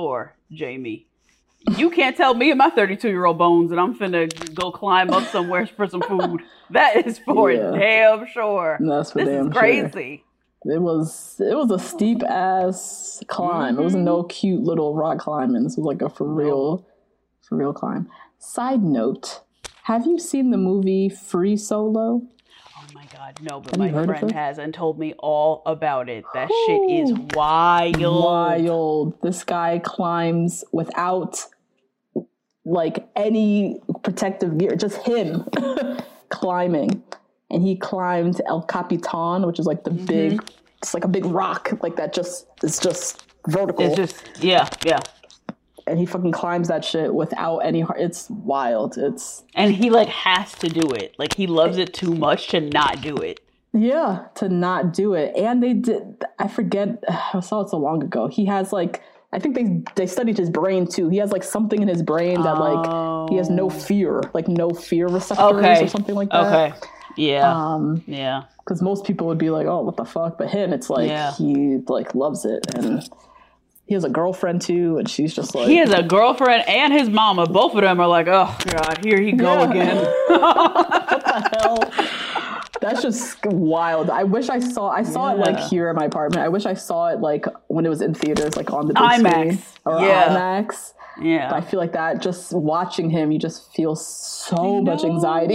Jamie. You can't tell me and my 32-year-old bones that I'm finna go climb up somewhere for some food. That is for damn sure. That's for this damn is crazy. Sure. It was a steep ass climb. It wasn't no cute little rock climbing. This was like a for real climb. Side note, have you seen the movie Free Solo? Oh my God, no, but my friend has and told me all about it. That shit is wild. This guy climbs without like any protective gear, just him climbing. And he climbed El Capitan, which is like the big, it's like a big rock like that. It's just vertical. It's just yeah. And he fucking climbs that shit without any heart. It's wild. And he like has to do it. Like he loves it too much to not do it. Yeah, to not do it. And they did, I forget, I saw it so long ago. He has like, I think they studied his brain too. He has like something in his brain that like, he has no fear receptors or something like that. Okay. Yeah. Yeah. Because most people would be like, oh, what the fuck? But him, it's like, he like loves it. And he has a girlfriend too, and she's just like... He has a girlfriend and his mama. Both of them are like, oh, God, here he go again. What the hell? That's just wild. I wish I saw it like here in my apartment. I wish I saw it like when it was in theaters, like on the big screen. Or IMAX. Yeah. But I feel like that, just watching him, you just feel so much anxiety.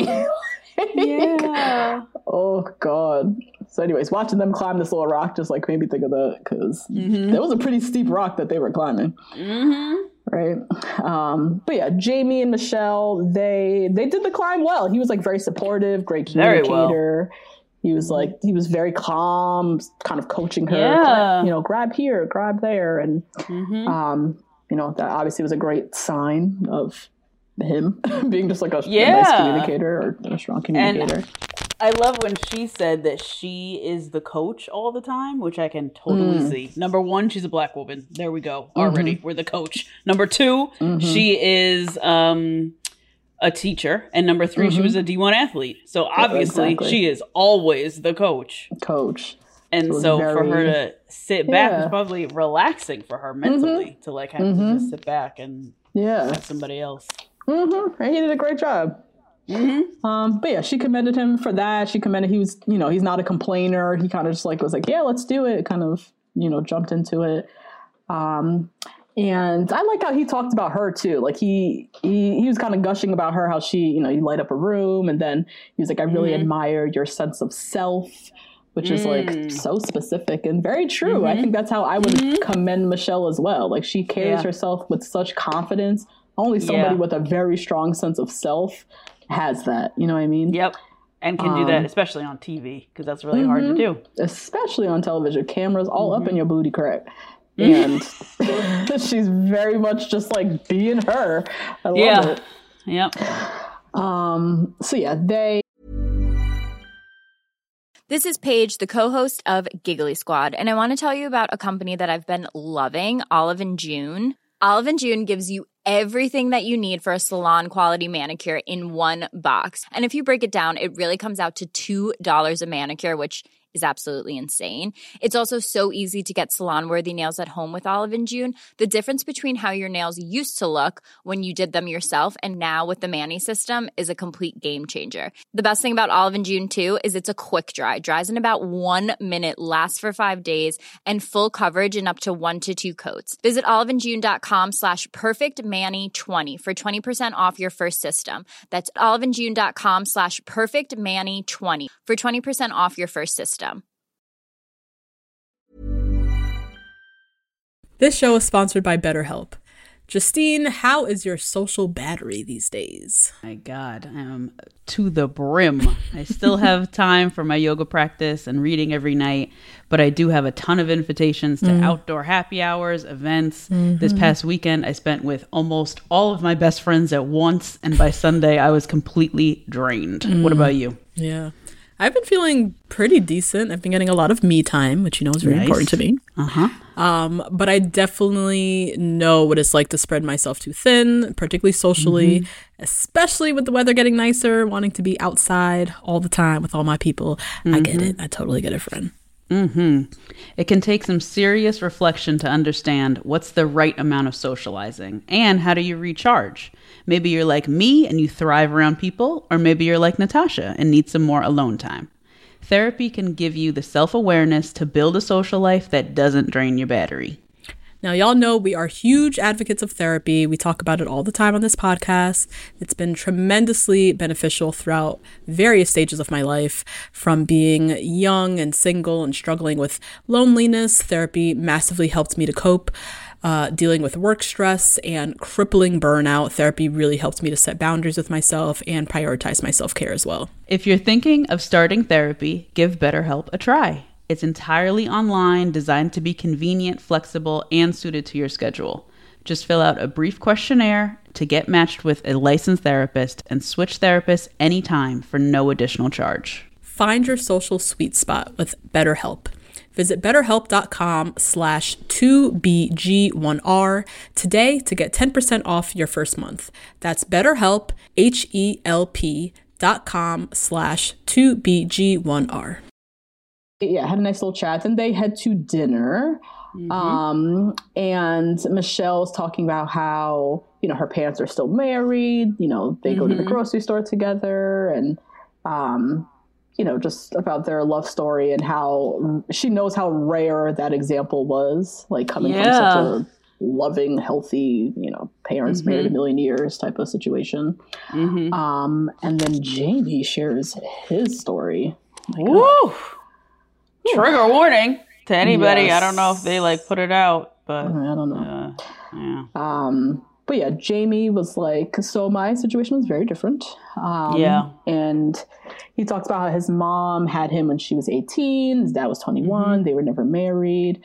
Yeah. Oh, God. So anyways, watching them climb this little rock just like made me think of that, because it was a pretty steep rock that they were climbing. Right. But yeah, Jamie and Michelle, they did the climb well. He was like very supportive, great communicator. He was like, he was very calm, kind of coaching her, you know, grab here, grab there. And, you know, that obviously was a great sign of him being just like a nice communicator or a strong communicator. And I love when she said that she is the coach all the time, which I can totally see. Number one, she's a Black woman. There we go. Already, we're the coach. Number two, she is a teacher. And number three, she was a D1 athlete. So obviously, she is always the coach. And so for her to sit back was probably relaxing for her mentally to like have to just sit back and have somebody else. And he did a great job. But yeah, she commended him for that. She commended he was, you know, he's not a complainer. He kind of just like was like, yeah, let's do it. Kind of, you know, jumped into it. And I like how he talked about her too. Like he was kind of gushing about her, how she, you know, you light up a room, and then he was like, I really admire your sense of self, which is like so specific and very true. I think that's how I would commend Michelle as well. Like she carries herself with such confidence. Only somebody with a very strong sense of self has that. You know what I mean? Yep. And can do that, especially on TV, because that's really hard to do. Especially on television. Cameras all up in your booty crack. And she's very much just like being her. I love it. Yep. So yeah, they... This is Paige, the co-host of Giggly Squad, and I want to tell you about a company that I've been loving, Olive & June. Olive & June gives you everything that you need for a salon-quality manicure in one box. And if you break it down, it really comes out to $2 a manicure, which is absolutely insane. It's also so easy to get salon-worthy nails at home with Olive & June. The difference between how your nails used to look when you did them yourself and now with the Mani system is a complete game changer. The best thing about Olive & June, too, is it's a quick dry. Dries in about 1 minute, lasts for 5 days, and full coverage in up to 1 to 2 coats. Visit oliveandjune.com/perfectmani20 for 20% off your first system. That's oliveandjune.com/perfectmani20 for 20% off your first system. This show is sponsored by BetterHelp. Justine, how is your social battery these days? My God, I am to the brim. I still have time for my yoga practice and reading every night, but I do have a ton of invitations to outdoor happy hours, events. This past weekend, I spent with almost all of my best friends at once, and by Sunday, I was completely drained. What about you? Yeah. I've been feeling pretty decent. I've been getting a lot of me time, which you know is very important to me. But I definitely know what it's like to spread myself too thin, particularly socially, especially with the weather getting nicer, wanting to be outside all the time with all my people. I get it. I totally get it, friend. It can take some serious reflection to understand what's the right amount of socializing and how do you recharge. Maybe you're like me and you thrive around people, or maybe you're like Natasha and need some more alone time. Therapy can give you the self-awareness to build a social life that doesn't drain your battery. Now, y'all know we are huge advocates of therapy. We talk about it all the time on this podcast. It's been tremendously beneficial throughout various stages of my life. From being young and single and struggling with loneliness, therapy massively helped me to cope. Dealing with work stress and crippling burnout, therapy really helped me to set boundaries with myself and prioritize my self-care as well. If you're thinking of starting therapy, give BetterHelp a try. It's entirely online, designed to be convenient, flexible, and suited to your schedule. Just fill out a brief questionnaire to get matched with a licensed therapist and switch therapists anytime for no additional charge. Find your social sweet spot with BetterHelp. Visit betterhelp.com/2BG1R today to get 10% off your first month. That's BetterHelp, HELP.com/2BG1R. Yeah, had a nice little chat, and they head to dinner. And Michelle's talking about how, you know, her parents are still married, you know, they go to the grocery store together, and you know, just about their love story and how she knows how rare that example was, like coming from such a loving, healthy, you know, parents married a million years type of situation. And then Jamie shares his story. Woo! Trigger warning to anybody. Yes. I don't know if they like put it out, but I don't know. But yeah, Jamie was like, so my situation was very different. And he talks about how his mom had him when she was 18. His dad was 21. They were never married.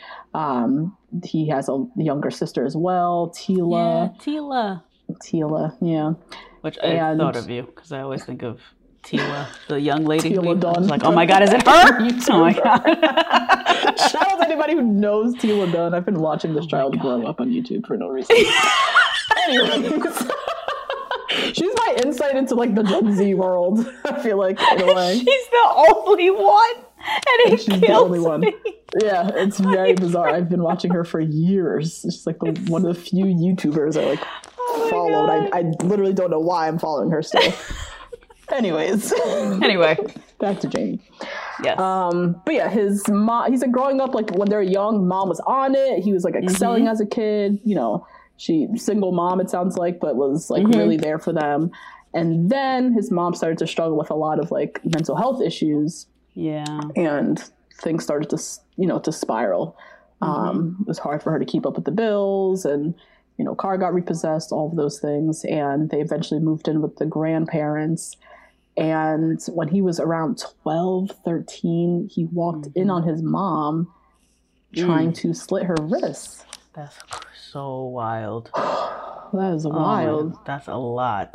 He has a younger sister as well, Tila. Tila, yeah. Which I thought of you because I always think of Tila, the young lady. Tila Dunn. Like, oh my God, is it her? Oh my God. Shout out to anybody who knows Tila Dunn. I've been watching this child grow up on YouTube for no reason. Anyways, she's my insight into like the Gen Z world, I feel like, in a way. She's the only one. And she's the only one. Yeah, it's very bizarre. I've been watching her for years. She's like one of the few YouTubers I like followed. I literally don't know why I'm following her still. Anyway, back to Jamie. Yes. But yeah, his mom, he said growing up, like when they're young, mom was on it. He was like excelling as a kid, you know, single mom, it sounds like, but was like really there for them. And then his mom started to struggle with a lot of like mental health issues. Yeah. And things started to, you know, to spiral. It was hard for her to keep up with the bills, and, you know, car got repossessed, all of those things. And they eventually moved in with the grandparents. And when he was around 12, 13, he walked in on his mom trying to slit her wrists. That's so wild. That is wild. That's a lot.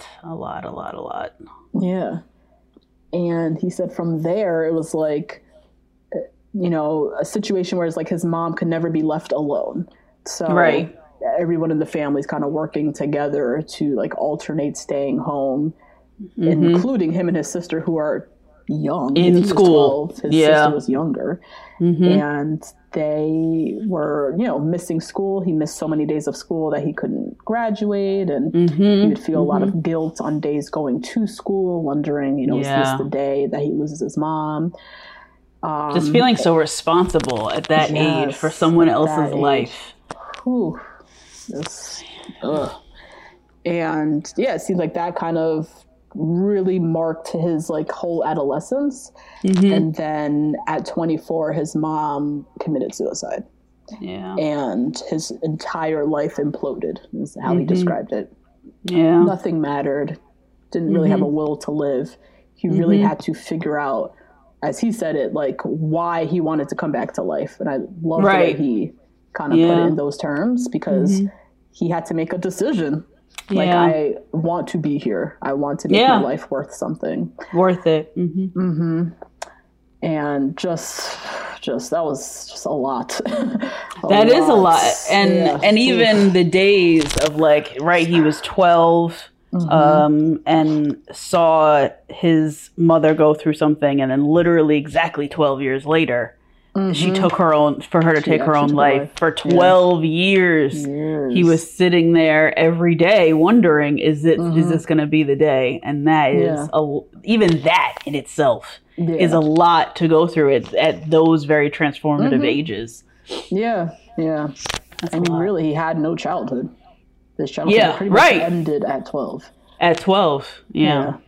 Yeah. And he said from there, it was like, you know, a situation where it's like his mom could never be left alone. So everyone in the family is kind of working together to like alternate staying home, including him and his sister, who are young. In school. 12, his sister was younger. And they were, you know, missing school. He missed so many days of school that he couldn't graduate. And he would feel a lot of guilt on days going to school, wondering, you know, is this the day that he loses his mom? Just feeling so responsible at that age for someone else's life. Whew. And yeah, it seems like that kind of really marked his like whole adolescence. And then at 24, his mom committed suicide. And his entire life imploded, is how he described it. Nothing mattered. Didn't really have a will to live. He really had to figure out, as he said it, like why he wanted to come back to life. And I love the way he kind of put it in those terms, because he had to make a decision. Like, I want to be here. I want to make my life worth something. Worth it. And just that was just a lot. That is a lot. And even the days of like, he was 12 and saw his mother go through something, and then literally exactly 12 years later, she took her own, for her to take her own life. For 12 years, he was sitting there every day wondering, is this going to be the day? And that is, even that in itself is a lot to go through it at those very transformative ages. Yeah. I mean, really, he had no childhood. His childhood pretty much ended at 12. At 12, yeah.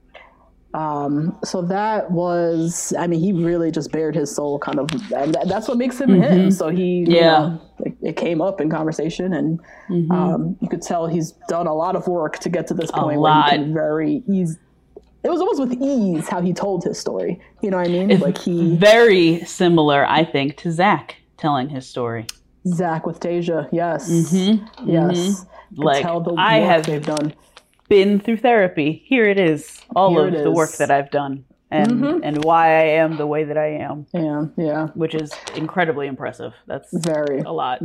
So that was, I mean, he really just bared his soul kind of, and that's what makes him him. So he, you know, it came up in conversation, and you could tell he's done a lot of work to get to this point where he can it was almost with ease how he told his story. You know what I mean? It's like very similar, I think, to Zach telling his story. Zach with Tasia, yes. Yes. Like, tell the I work have they've done. Been through therapy. Here it is. All of the work that I've done, and why I am the way that I am. Yeah. Which is incredibly impressive. That's very a lot.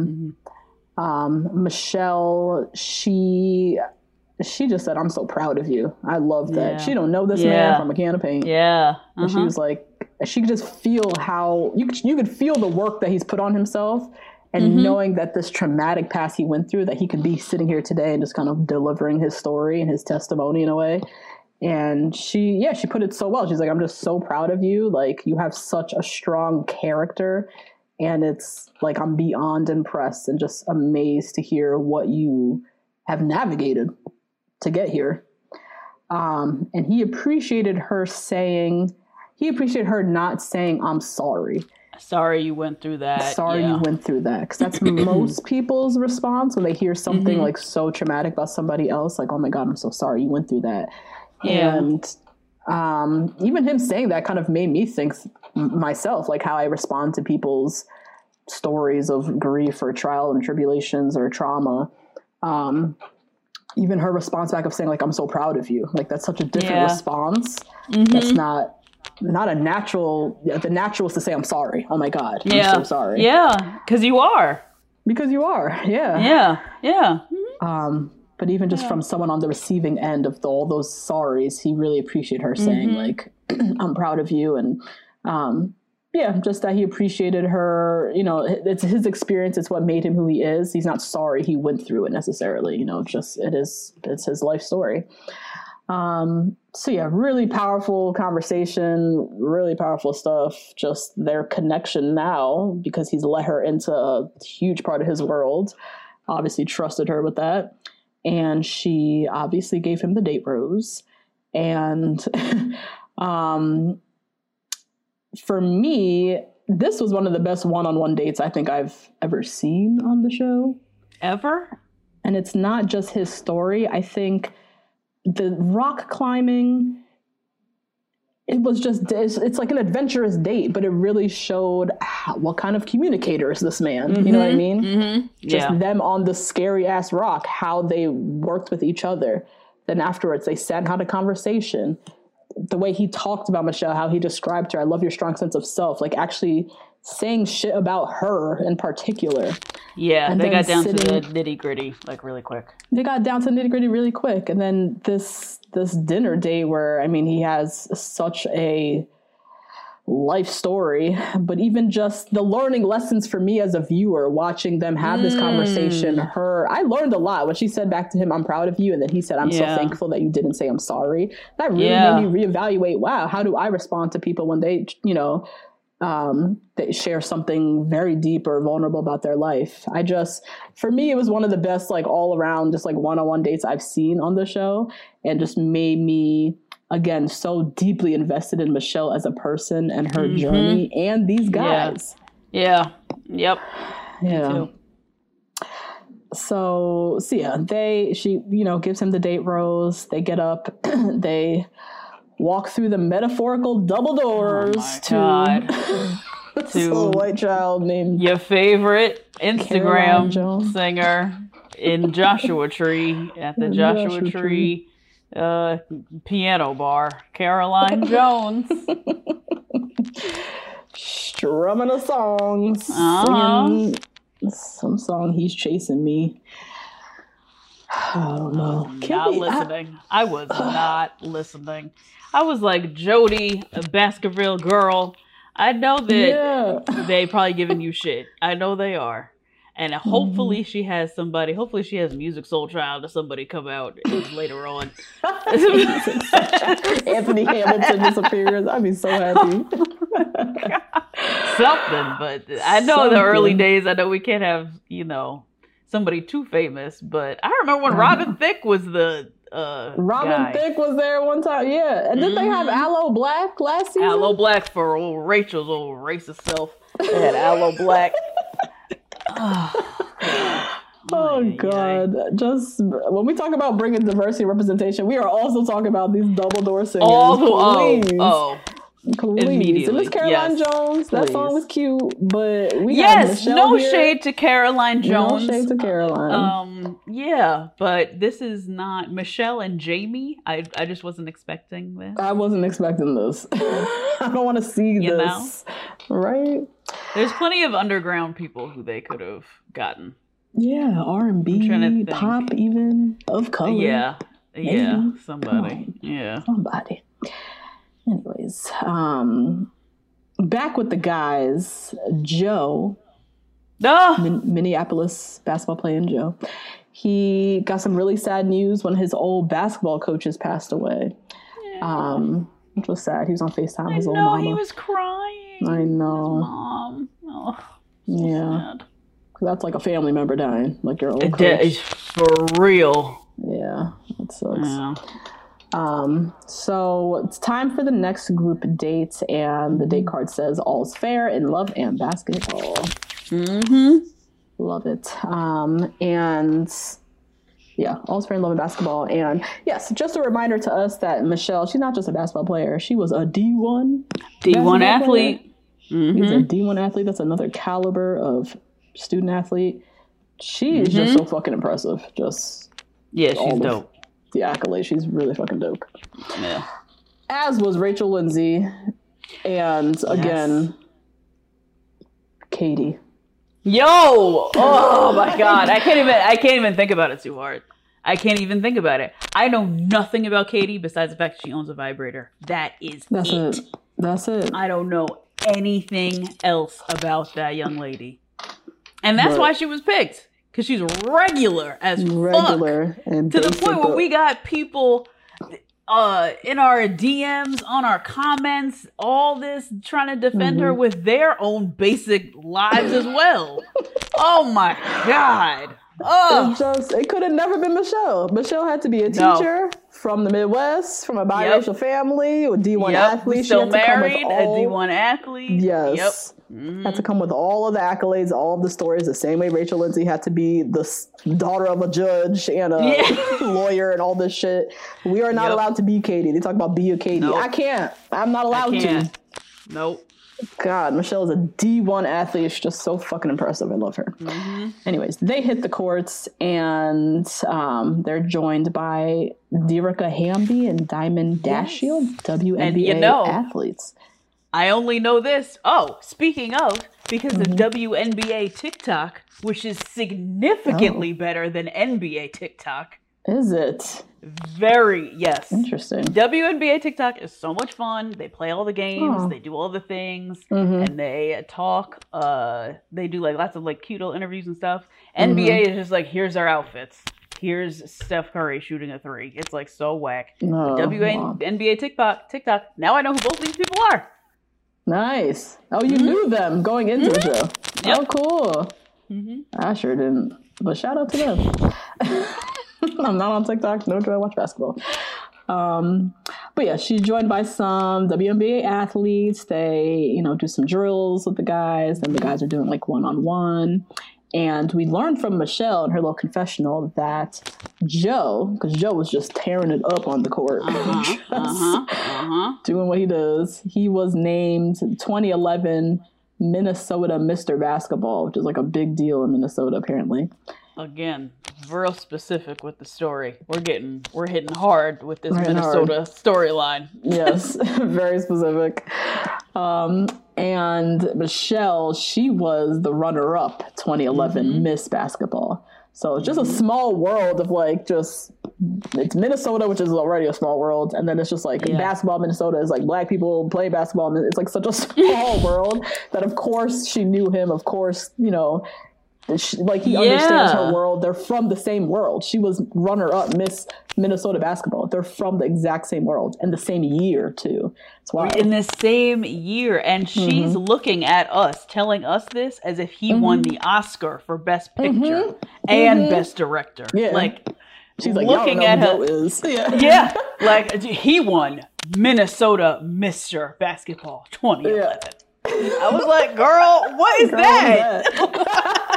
Michelle, she just said, "I'm so proud of you. I love that." She don't know this man from a can of paint. And she was like, she could just feel how you could feel the work that he's put on himself. And knowing that this traumatic past he went through, that he could be sitting here today and just kind of delivering his story and his testimony in a way. And she put it so well. She's like, I'm just so proud of you. Like, you have such a strong character. And it's like, I'm beyond impressed and just amazed to hear what you have navigated to get here. And he appreciated her not saying, I'm sorry. Sorry you went through that. You went through that. Because that's most people's response when they hear something like so traumatic about somebody else. Like, oh my God, I'm so sorry you went through that. And even him saying that kind of made me think myself, like how I respond to people's stories of grief or trial and tribulations or trauma. Even her response back of saying, like, I'm so proud of you. Like, that's such a different response. That's not a natural. The natural is to say, I'm sorry. Oh my God. I'm so sorry. Yeah. Because you are. Yeah. But even just from someone on the receiving end of all those sorries, he really appreciated her saying, like, I'm proud of you. And just that he appreciated her. You know, it's his experience. It's what made him who he is. He's not sorry he went through it necessarily. You know, just it's his life story. So yeah, really powerful conversation, really powerful stuff. Just their connection now, because he's let her into a huge part of his world, obviously trusted her with that. And she obviously gave him the date rose. And, for me, this was one of the best one-on-one dates I think I've ever seen on the show. Ever? And it's not just his story. I think the rock climbing, it's like an adventurous date, but it really showed what kind of communicator is this man. You know what I mean? Just them on the scary ass rock, how they worked with each other. Then afterwards they sat and had a conversation. The way he talked about Michelle, how he described her, I love your strong sense of self, like actually saying shit about her in particular. Yeah, and they got down to the nitty gritty like really quick. And then this dinner day where, I mean, he has such a life story, but even just the learning lessons for me as a viewer, watching them have this conversation, I learned a lot when she said back to him, I'm proud of you. And then he said, I'm so thankful that you didn't say I'm sorry. That really made me reevaluate, wow, how do I respond to people when they, they share something very deep or vulnerable about their life. For me, it was one of the best, like all around, just like one-on-one dates I've seen on the show, and just made me, again, so deeply invested in Michelle as a person and her journey and these guys. Yeah. Yep. Yeah. Me too. So yeah, she gives him the date rose. They get up, they walk through the metaphorical double doors to this little white child named your favorite Instagram singer in Joshua Tree at the Joshua Tree piano bar, Caroline Jones. Strumming a song, singing some song, He's Chasing Me. I don't know. I was not listening. I was like Jody, a Baskerville girl. I know that they probably giving you shit. I know they are. And hopefully she has somebody, hopefully she has Music Soul Child or somebody come out later on. Anthony Hamilton disappears. I'd be so happy. Something, but I know the early days, I know we can't have, somebody too famous, but I remember when Robin Thicke was the Robin Thicke was there one time, yeah. And didn't they have Aloe Black last season? Aloe Black for old Rachel's old racist self. They had Aloe Black. Oh God! Just when we talk about bringing diversity and representation, we are also talking about these double door singers. Please. And Miss Caroline Jones, that song was cute, but we got Michelle no here. shade to Caroline Jones. No shade to Caroline. Yeah, but this is not Michelle and Jamie. I just wasn't expecting this. I wasn't expecting this. I don't want to see this. Right? There's plenty of underground people who they could have gotten. Yeah, R&B, pop, even of color. Yeah, maybe. Somebody. Yeah, somebody. Anyways, back with the guys. Joe, Minneapolis basketball playing Joe. He got some really sad news when his old basketball coaches passed away. Which was sad. He was on FaceTime with his old mama. He was crying. I know. His mom. Oh, yeah. Sad. That's like a family member dying, like your old coach. For real. Yeah, that sucks. Yeah. So it's time for the next group date, and the date card says all's fair in love and basketball. Love it. And yeah, all's fair in love and basketball. And yes, just a reminder to us that Michelle, she's not just a basketball player, she was a D1 athlete. She's a D1 athlete. That's another caliber of student athlete. She is just so fucking impressive. She's dope. The accolade, she's really fucking dope. Yeah. As was Rachel Lindsay, and again, Katie. Yo! Oh my God! I can't even think about it too hard. I can't even think about it. I know nothing about Katie besides the fact that she owns a vibrator. That's it. I don't know anything else about that young lady, and that's why she was picked. Because she's regular as fuck. And to the point where we got people in our DMs, on our comments, all this trying to defend her with their own basic lives as well. Oh my God. It could have never been Michelle. Michelle had to be a teacher from the Midwest, from a biracial family, a D1 athlete. Still married, a D1 athlete. Yes. Had to come with all of the accolades, all of the stories, the same way Rachel Lindsay had to be the daughter of a judge and a lawyer and all this shit. We are not allowed to be Katie. They talk about be a Katie. Nope. I can't. I'm not allowed to. Nope. God, Michelle is a D1 athlete. She's just so fucking impressive. I love her. Anyways, they hit the courts, and they're joined by Derica Hamby and Diamond Dashiell, WNBA athletes. I only know this. Oh, speaking of, because of WNBA TikTok, which is significantly better than NBA TikTok. Is it? Very, yes. Interesting. WNBA TikTok is so much fun. They play all the games. They do all the things. And they talk. They do like lots of like cute little interviews and stuff. NBA is just like, here's our outfits. Here's Steph Curry shooting a 3. It's like so whack. WNBA TikTok. Now I know who both these people are. Nice. Oh, you knew them going into the show. Yep. Oh, cool. I sure didn't. But shout out to them. I'm not on TikTok, nor do I watch basketball. But yeah, she's joined by some WNBA athletes. They, do some drills with the guys, and the guys are doing like one-on-one. And we learned from Michelle in her little confessional that Joe, because Joe was just tearing it up on the court, doing what he does. He was named 2011 Minnesota Mr. Basketball, which is like a big deal in Minnesota, apparently. Again, real specific with the story. We're hitting hard with this Minnesota storyline. Yes, very specific. And Michelle, she was the runner-up 2011 Miss Basketball. So it's just a small world of like just it's Minnesota, which is already a small world, and then it's just like basketball. Minnesota is like black people play basketball, and it's like such a small world that of course she knew him. Of course, you know, like he understands her world. They're from the same world. She was runner-up Miss Minnesota basketball. They're from the exact same world and the same year too. It's wild. In the same year, and she's looking at us, telling us this as if he won the Oscar for Best Picture and Best Director. Yeah. Like she's like looking at her. Is. Yeah, like he won Minnesota Mr. Basketball 2011. Yeah. I was like, girl, what is that?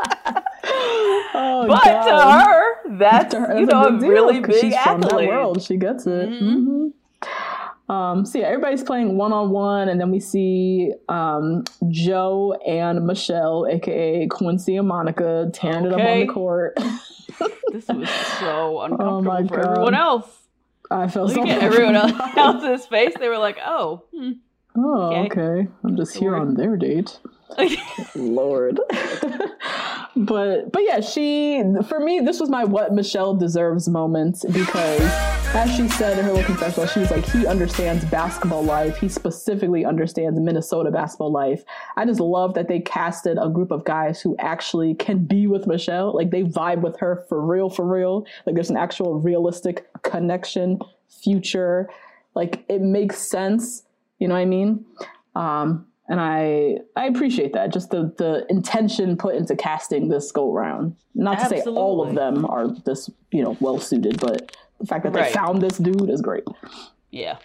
Oh, but God. to her, that's a really big she's accolade. From that world. She gets it. So yeah, everybody's playing one-on-one, and then we see Joe and Michelle, aka Quincy and Monica, tearing it up on the court. This was so uncomfortable for everyone else. I felt Look at everyone else's face. They were like, oh, okay. I'm just here on their date. Lord. but yeah, for me, this was my what Michelle deserves moment, because as she said in her little confessional, she was like, he understands basketball life. He specifically understands Minnesota basketball life. I just love that they casted a group of guys who actually can be with Michelle. Like they vibe with her for real. Like there's an actual realistic connection, future. Like it makes sense. You know what I mean? And I appreciate that. Just the intention put into casting this go round. Not to say all of them are this, well suited, but the fact that they found this dude is great. Yeah.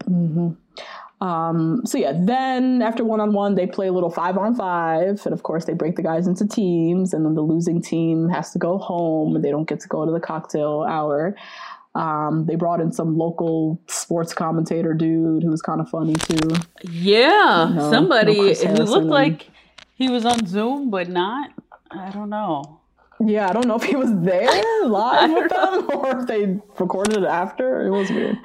So yeah, then after one-on-one, they play a little 5-on-5, and of course they break the guys into teams, and then the losing team has to go home, and they don't get to go to the cocktail hour. They brought in some local sports commentator dude who was kind of funny too. Yeah, somebody who looked like he was on Zoom, but not. I don't know. Yeah, I don't know if he was there live with them or if they recorded it after. It was weird.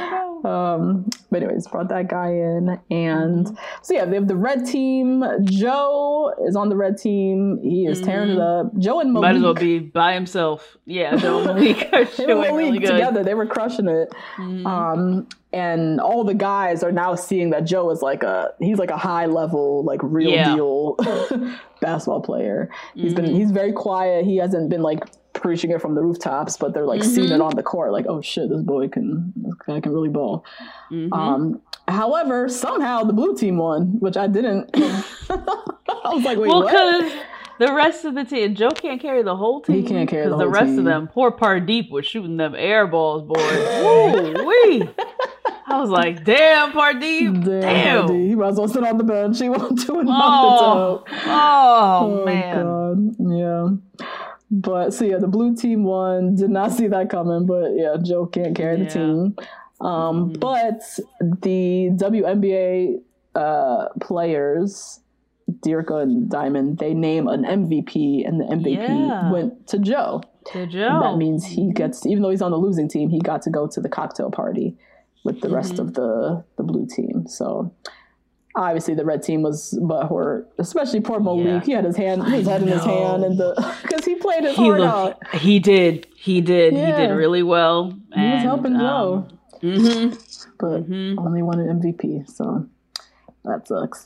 But anyways, brought that guy in. And so yeah, they have the red team. Joe is on the red team. He is tearing it up. Joe and Malik. Might as well be by himself. Yeah, Joe and Malik are doing really good. Together, they were crushing it. And all the guys are now seeing that Joe is he's like a high level, like real deal basketball player. He's very quiet. He hasn't been like preaching it from the rooftops, but they're like seeing it on the court, like, oh shit, this guy can really ball. However, somehow the blue team won, which I didn't. I was like, wait, what? Because the rest of the team, Joe can't carry the whole team. He can't carry the whole team. Because the rest of them, poor Pardeep was shooting them air balls, boy. Woo-wee. I was like, damn, Pardeep. Damn. Pardeep. He might as well sit on the bench. He won't do nothing to help. Oh, man. God. Yeah. But so yeah, the blue team won. Did not see that coming, but yeah, Joe can't carry the team. But the WNBA players, Dierka and Diamond, they name an MVP, and the MVP went to Joe. And that means he gets, even though he's on the losing team, he got to go to the cocktail party with the rest of the blue team. So obviously the red team was butthurt, especially poor Malik. Yeah. He had his head in his hand, and because he played his heart out. He did. He did really well. He was helping Joe. But only won an MVP, so that sucks.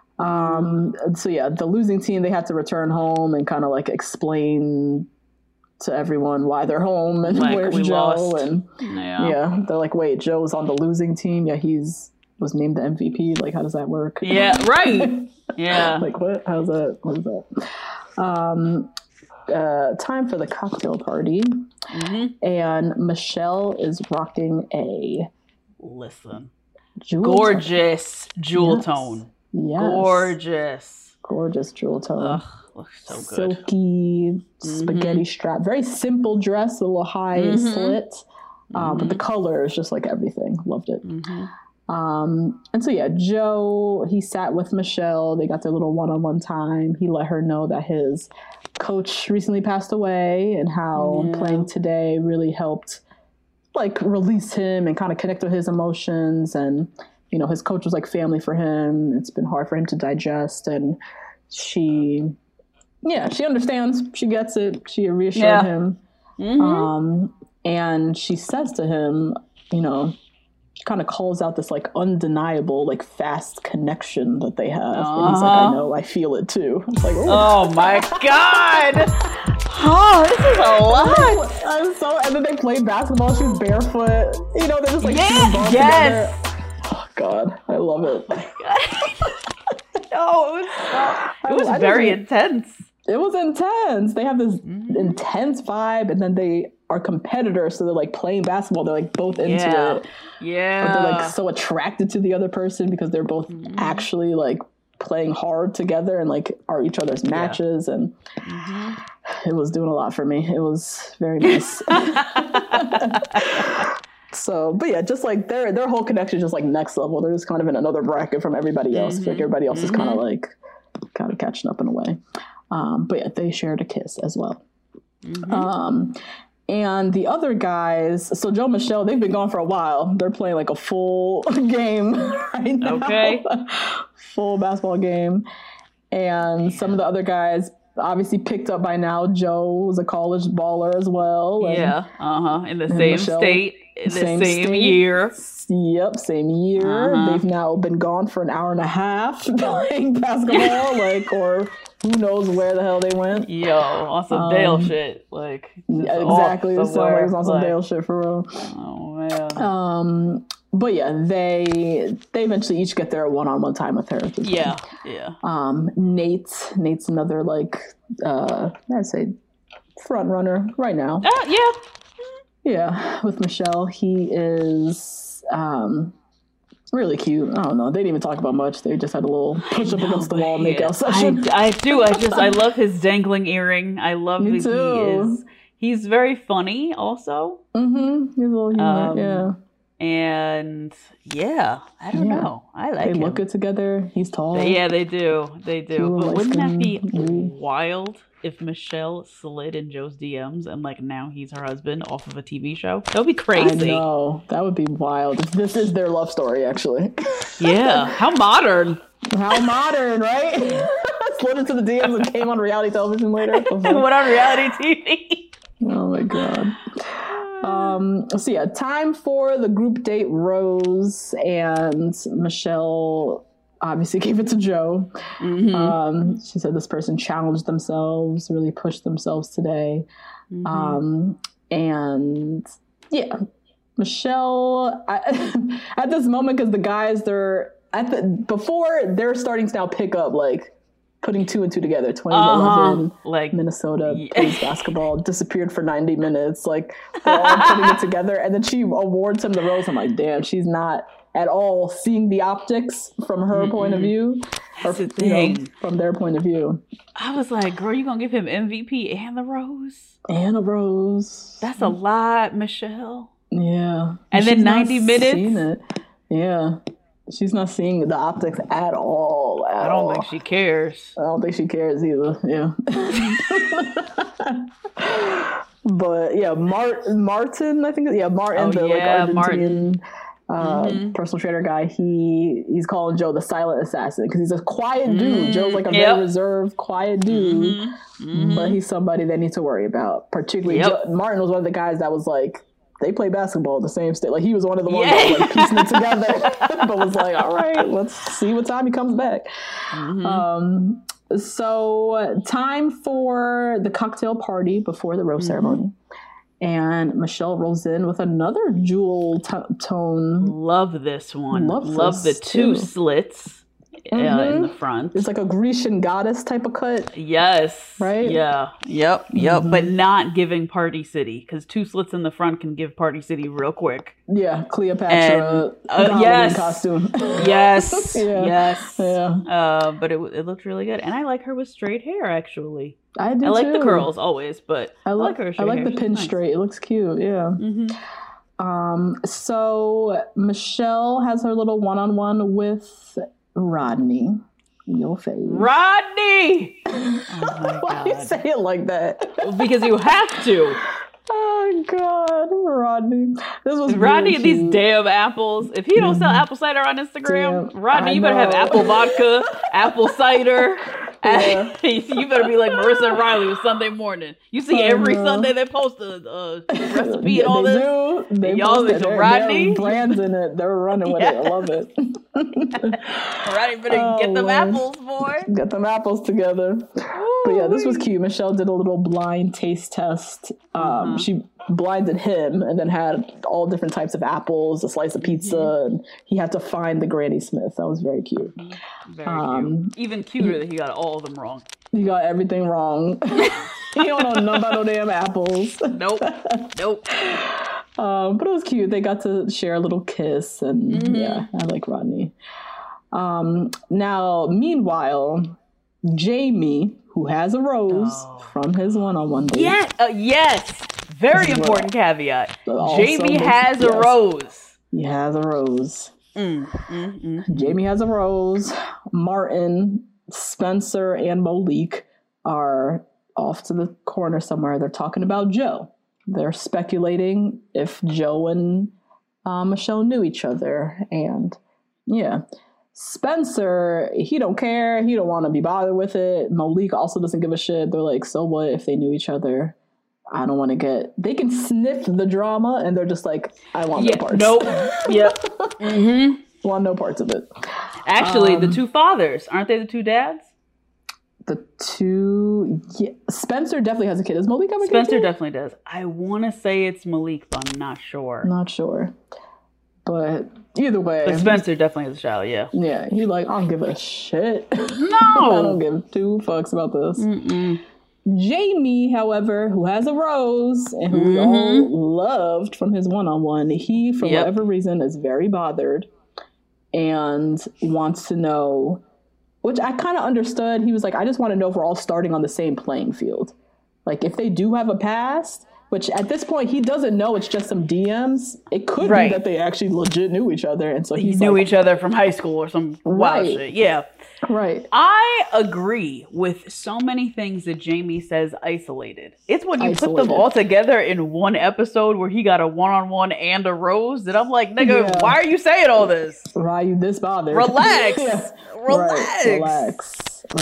So yeah, the losing team, they had to return home and kind of like explain to everyone why they're home and like, where's Joe lost. And they're like, wait, Joe's on the losing team. Yeah, was named the MVP. Like, how does that work? Yeah, right. Yeah. Like, what? How's that? What is that? Time for the cocktail party. And Michelle is rocking a gorgeous jewel tone. Yes. Gorgeous jewel tone. Ugh, looks so good. Silky spaghetti strap. Very simple dress with a little high slit. But the color is just like everything. Loved it. And so yeah, Joe, he sat with Michelle. They got their little one-on-one time. He let her know that his coach recently passed away and how playing today really helped like release him and kind of connect with his emotions. And, you know, his coach was like family for him. It's been hard for him to digest. And she understands. She gets it. She reassured him. And she says to him, you know, she kind of calls out this like undeniable, like fast connection that they have. And he's like, I know, I feel it too. It's like, oh my God. Oh, this is a lot. And then they play basketball. She's barefoot. You know, they're just like yes. Together. Oh God, I love it. No, it was very intense. It was intense. They have this intense vibe, and then they are competitors, so they're like playing basketball. They're like both into it. Yeah. But they're like so attracted to the other person because they're both actually like playing hard together and like are each other's matches. And it was doing a lot for me. It was very nice. So, but yeah, just like their whole connection is just like next level. They're just kind of in another bracket from everybody else. Like everybody else is kind of catching up in a way. But yeah, they shared a kiss as well. And the other guys, so Joe and Michelle, they've been gone for a while. They're playing like a full game right now. Okay. Full basketball game. And some of the other guys obviously picked up by now. Joe was a college baller as well. In the same state. In the same year. Yep, same year. They've now been gone for an hour and a half playing basketball, or who knows where the hell they went. Yo, on some Dale shit. Like, exactly. It sounds like it's on some Dale shit for real. Oh, man. But yeah, they eventually each get their one-on-one time with her. Yeah. Nate's another, I'd say front runner right now. Yeah, with Michelle. He is really cute. I don't know. They didn't even talk about much. They just had a little push up against the wall make-out session. I do. I love his dangling earring. I love Me that too. He's very funny also. He's a little humor, And I don't know. I like They him. look good together. He's tall. They do. But wouldn't that be light-skinned. wild if Michelle slid in Joe's DMs and now he's her husband off of a TV show? That would be crazy. I know. That would be wild. If this is their love story, actually. Yeah. How modern. How modern, right? Slid into the DMs and came on reality television later. Went on reality TV. Oh my God. So yeah, time for the group date. Rose and Michelle obviously gave it to Joe. She said this person challenged themselves, really pushed themselves today. And yeah, Michelle, at this moment, because the guys, before they're starting to now pick up, putting 2 and 2 together. 2011, Minnesota plays basketball, disappeared for 90 minutes. We're all putting it together. And then she awards him the rose. I'm like, damn, she's not at all seeing the optics from her point of view. That's the thing. From their point of view. I was like, girl, you gonna give him MVP and the rose? And a rose. That's a lot, Michelle. Yeah. And then 90 minutes? Yeah. She's not seeing the optics at all. I don't think she cares. I don't think she cares either. Yeah. But yeah, Martin, I think. Yeah, Martin, Argentinian personal trainer guy. He's calling Joe the silent assassin because he's a quiet dude. Joe's a very reserved, quiet dude, but he's somebody they need to worry about. Particularly, Martin was one of the guys that was they play basketball at the same state. He was one of the ones that was piecing it together, but was all right, let's see what time he comes back. So time for the cocktail party before the rose ceremony. And Michelle rolls in with another jewel tone. Love this one. Love the 2 slits in the front. It's like a Grecian goddess type of cut. Yes. Right? Yeah. Yep. But not giving Party City, because 2 slits in the front can give Party City real quick. Yeah. Cleopatra costume. Yes. Yes. Yeah. But it looked really good. And I like her with straight hair, actually. I do I like too. the curls always, but I like her. I like the pin straight. It looks cute. Yeah. So Michelle has her little one-on-one with Rodney. Your face. Rodney! Oh my Why God. do you say it like that? Because you have to. Oh God, Rodney. This was Rodney and really these damn apples. If he don't sell apple cider on Instagram, Damn, Rodney, I you better have know. apple vodka, apple cider. Yeah. You better be like Marissa and Riley with Sunday morning. You see every Sunday they post a recipe and all this. They y'all post it. Rodney? They're brands in it. They're running with it. I love it. Rodney better get them apples, boy. Get them apples together. But yeah, this was cute. Michelle did a little blind taste test. She blinded him and then had all different types of apples, a slice of pizza, and he had to find the Granny Smith. That was very cute. Very cute. Even cuter that he got all of them wrong. He got everything wrong. He don't know nothing about no damn apples. Nope. But it was cute. They got to share a little kiss, and yeah, I like Rodney. Now, meanwhile, Jamie, who has a rose from his one-on-one date. Yes. Very important caveat. Jamie has a rose. He has a rose. Jamie has a rose. Martin, Spencer, and Malik are off to the corner somewhere. They're talking about Joe. They're speculating if Joe and Michelle knew each other. And yeah, Spencer, he don't care. He don't want to be bothered with it. Malik also doesn't give a shit. They're like, so what if they knew each other? I don't want to get... They can sniff the drama, and they're just like, I want no parts. Nope. Yep. Want no parts of it. Actually, the two fathers, aren't they the two dads? The two... Yeah. Spencer definitely has a kid. Does Malik have a kid? Spencer definitely does. I want to say it's Malik, but I'm not sure. Not sure. But either way... But Spencer definitely has a child, yeah. Yeah, he's like, I don't give a shit. No! I don't give two fucks about this. Jamie, however, who has a rose and who we all loved from his one-on-one, he, for whatever reason, is very bothered and wants to know, which I kind of understood. He was like, I just want to know if we're all starting on the same playing field. Like, if they do have a past, which at this point he doesn't know, it's just some DMs. It could be that they actually legit knew each other. And so he knew each other from high school or some wild shit. Yeah. Right. I agree with so many things that Jamie says isolated. It's when you put them all together in one episode where he got a one-on-one and a rose that I'm like, nigga, why are you saying all this? Why are you this bothered? Relax. Relax.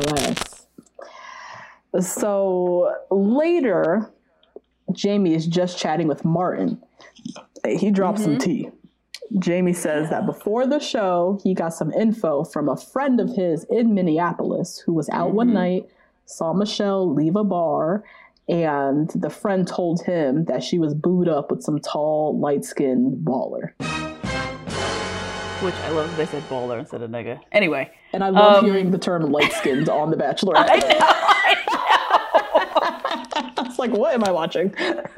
So later, Jamie is just chatting with Martin. He drops some tea. Jamie says that before the show, he got some info from a friend of his in Minneapolis who was out one night, saw Michelle leave a bar, and the friend told him that she was booed up with some tall, light-skinned baller. Which I love they said baller instead of nigga. Anyway. And I love hearing the term light-skinned on The Bachelorette. I know. It's like, what am I watching?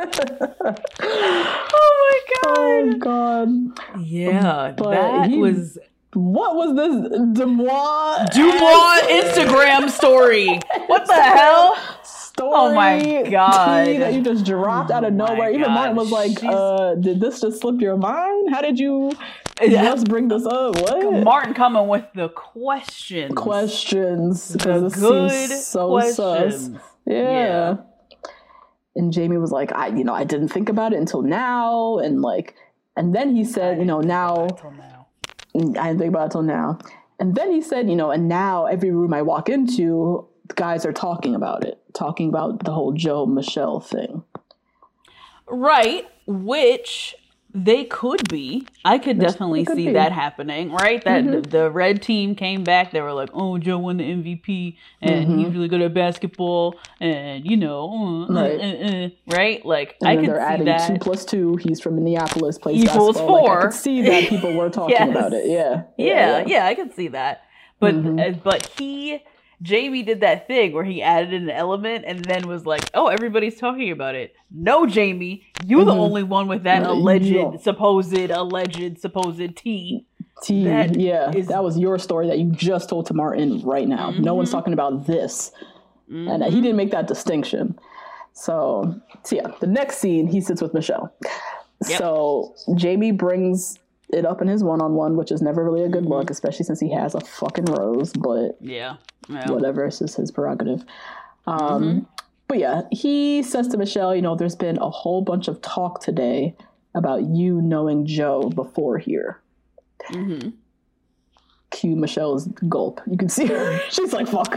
Oh my god. Yeah. But was... What was this Dumois Instagram story? What the hell? Story. Oh my god. That you just dropped out of nowhere. Even Martin was like, did this just slip your mind? How did you just bring this up? What? Martin coming with the questions. Because it seems so sus. Yeah. And Jamie was like, I didn't think about it until now. And then he said, now. I didn't think about it until now. And then he said, and now every room I walk into, the guys are talking about the whole Joe Michelle thing. Right. Which they could be. I could definitely see that happening, right? That the red team came back. They were like, oh, Joe won the MVP and he's really good at basketball and, right? Like, and I could they're see adding that. 2 + 2. He's from Minneapolis, plays equals basketball. 4. I could see that people were talking about it. Yeah, I could see that. But Jamie did that thing where he added an element and then was like, oh, everybody's talking about it. No, Jamie, you're the only one with that supposed tea. That was your story that you just told to Martin right now. No one's talking about this. And he didn't make that distinction. So yeah, the next scene, he sits with Michelle. Yep. So Jamie brings it up in his one-on-one, which is never really a good look, especially since he has a fucking rose, but whatever, it's just his prerogative. But yeah, he says to Michelle, there's been a whole bunch of talk today about you knowing Joe before here. cue Michelle's gulp. You can see her. She's like, fuck.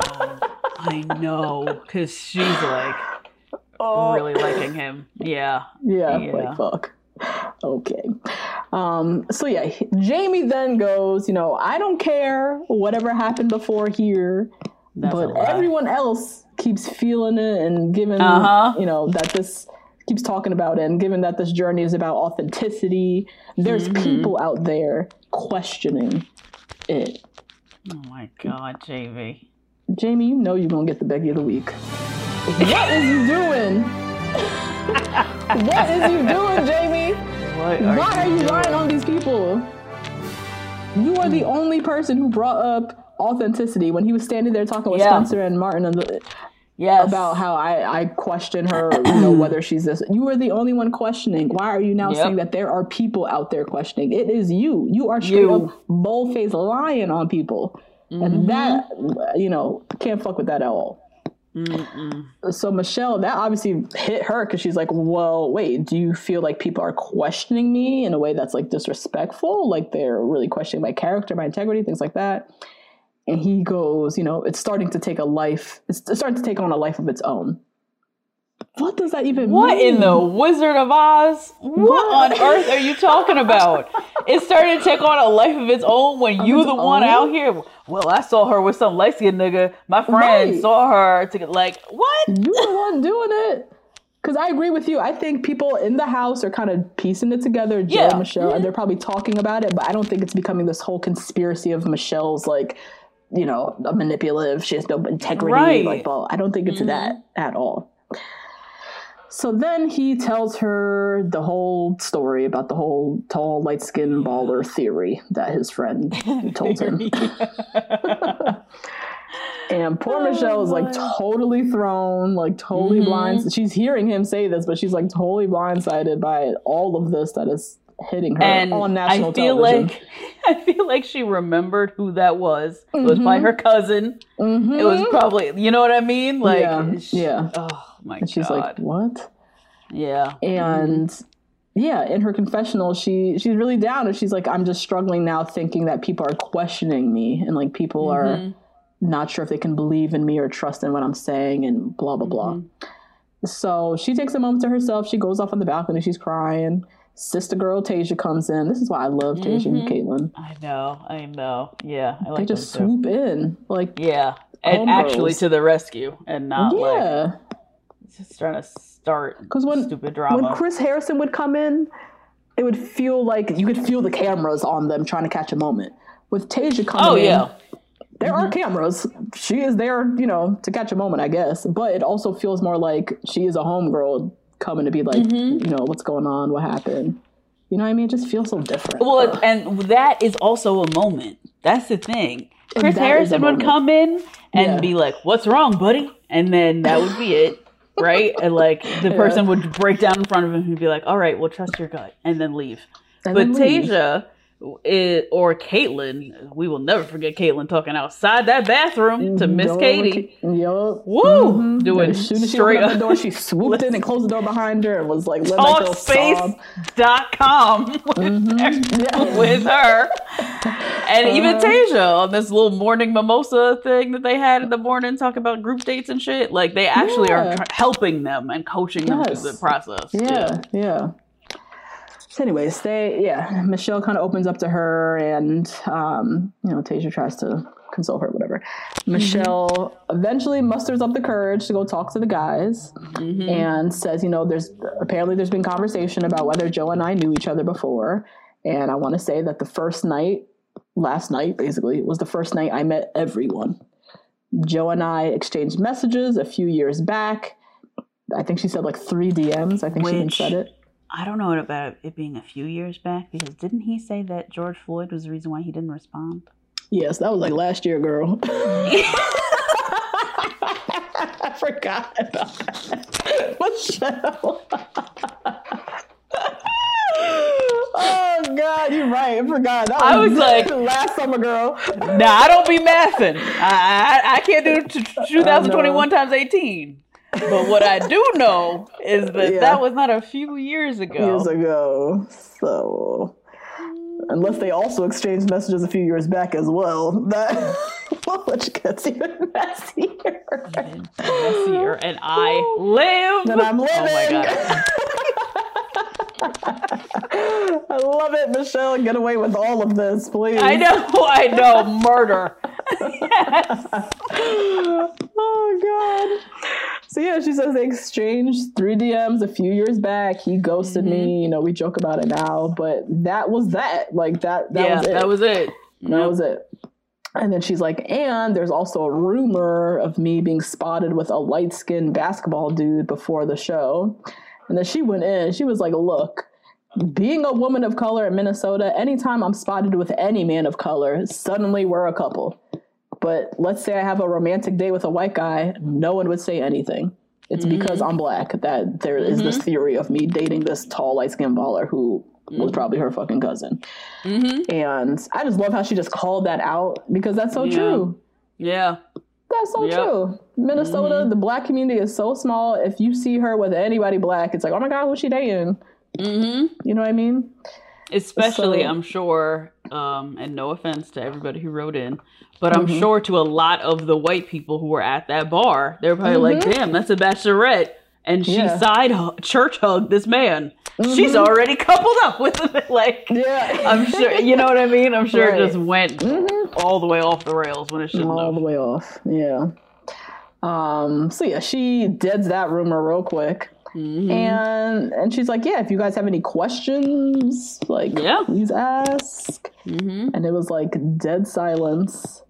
I know, because she's like really liking him. Yeah. Like, fuck. Okay. So yeah, Jamie then goes, I don't care whatever happened before here, but everyone else keeps feeling it and given, that this keeps talking about it, and given that this journey is about authenticity, there's people out there questioning it. Oh my God, Jamie. Jamie, you know you're going to get the Becky of the week. What is you doing? What is you doing, Jamie? Why are you lying on these people? You are the only person who brought up authenticity when he was standing there talking with Spencer and Martin about how I question her, whether she's this. You were the only one questioning. Why are you now saying that there are people out there questioning? It is you. You are straight up bold-faced lying on people. And that, can't fuck with that at all. So Michelle, that obviously hit her because she's like, well, wait, do you feel like people are questioning me in a way that's like disrespectful? Like they're really questioning my character, my integrity, things like that. And he goes, it's starting to take on a life of its own. What does that even mean? What in the Wizard of Oz? What on earth are you talking about? It started to take on a life of its own when you the one out here. Well, I saw her with some light-skinned nigga. My friend saw her to what? You the one doing it. Because I agree with you. I think people in the house are kind of piecing it together, Joe and Michelle, and they're probably talking about it, but I don't think it's becoming this whole conspiracy of Michelle's a manipulative, she has no integrity. Right. I don't think it's that at all. So then he tells her the whole story about the whole tall, light-skinned baller theory that his friend told him. And poor Michelle is totally thrown, totally blindsided. She's hearing him say this, but she's totally blindsided by all of this that is hitting her on national television. I feel like she remembered who that was. It was by her cousin. It was probably, you know what I mean? Oh my God. She's like, what? Yeah. And in her confessional, she's really down, and she's like, I'm just struggling now thinking that people are questioning me, and people are not sure if they can believe in me or trust in what I'm saying, and blah, blah, blah. So she takes a moment to herself. She goes off on the balcony. She's crying. Sister girl Tasia comes in. This is why I love Tasia and Caitlin. I know. Yeah, I like they just swoop in, and actually to the rescue, and not just trying to start stupid drama. When Chris Harrison would come in, it would feel like you could feel the cameras on them trying to catch a moment. With Tasia coming in, there are cameras. She is there, to catch a moment, I guess. But it also feels more like she is a homegirl coming to be like, what's going on, what happened, you know what I mean? It just feels so different. Well, and that is also a moment. That's the thing. Chris Harrison would come in and be like, what's wrong, buddy? And then that would be it, right? And the person would break down in front of him and be like, all right, well, trust your gut, and then leave. But Tasia or Caitlin, we will never forget Caitlin talking outside that bathroom to Miss Katie. Woo! Doing as soon as she opened up the door, she swooped in and closed the door behind her and was like, Talkspace.com with her. And even Tasia on this little morning mimosa thing that they had in the morning, talk about group dates and shit. They actually are helping them and coaching them through the process. Yeah. So anyways, Michelle kind of opens up to her, and, Tasia tries to console her, whatever. Michelle eventually musters up the courage to go talk to the guys and says, there's been conversation about whether Joe and I knew each other before. And I want to say that the first night, last night, basically, was the first night I met everyone. Joe and I exchanged messages a few years back. I think she said 3 DMs. I think she even said it. I don't know about it being a few years back, because didn't he say that George Floyd was the reason why he didn't respond? Yes, that was last year, girl. I forgot about that. Michelle. Oh, God, you're right. I forgot. I was like, last summer, girl. Nah, I don't be mathing. I can't do 2021 times 18. But what I do know is that that was not a few years ago. So, Unless they also exchanged messages a few years back as well. That which gets even messier. And I live. And I'm living. Oh my God. I love it, Michelle. Get away with all of this, please. I know. Murder. Yes. Oh God. So yeah, she says they exchanged 3 DMs a few years back. He ghosted me. You know, we joke about it now, but that was that. Like that was it. That was it. That was it. And then she's like, and there's also a rumor of me being spotted with a light-skinned basketball dude before the show. And then she went in. She was like, look, being a woman of color in Minnesota, anytime I'm spotted with any man of color, suddenly we're a couple. But let's say I have a romantic date with a white guy, no one would say anything. It's because I'm black that there is this theory of me dating this tall, light-skinned baller who was probably her fucking cousin. And I just love how she just called that out because that's so true. Yeah. That's so true. Minnesota, the black community is so small. If you see her with anybody black, it's like, oh my God, who's she dating? You know what I mean? Especially, I'm sure, and no offense to everybody who wrote in, but I'm sure to a lot of the white people who were at that bar, they're probably like, damn, that's a bachelorette. And she church hugged this man. She's already coupled up with him. Like, I'm sure, you know what I mean? I'm sure it just went all the way off the rails when it shouldn't have. All the way off, yeah. So yeah, she deads that rumor real quick. And she's like, yeah, if you guys have any questions, like, please ask. And it was like dead silence.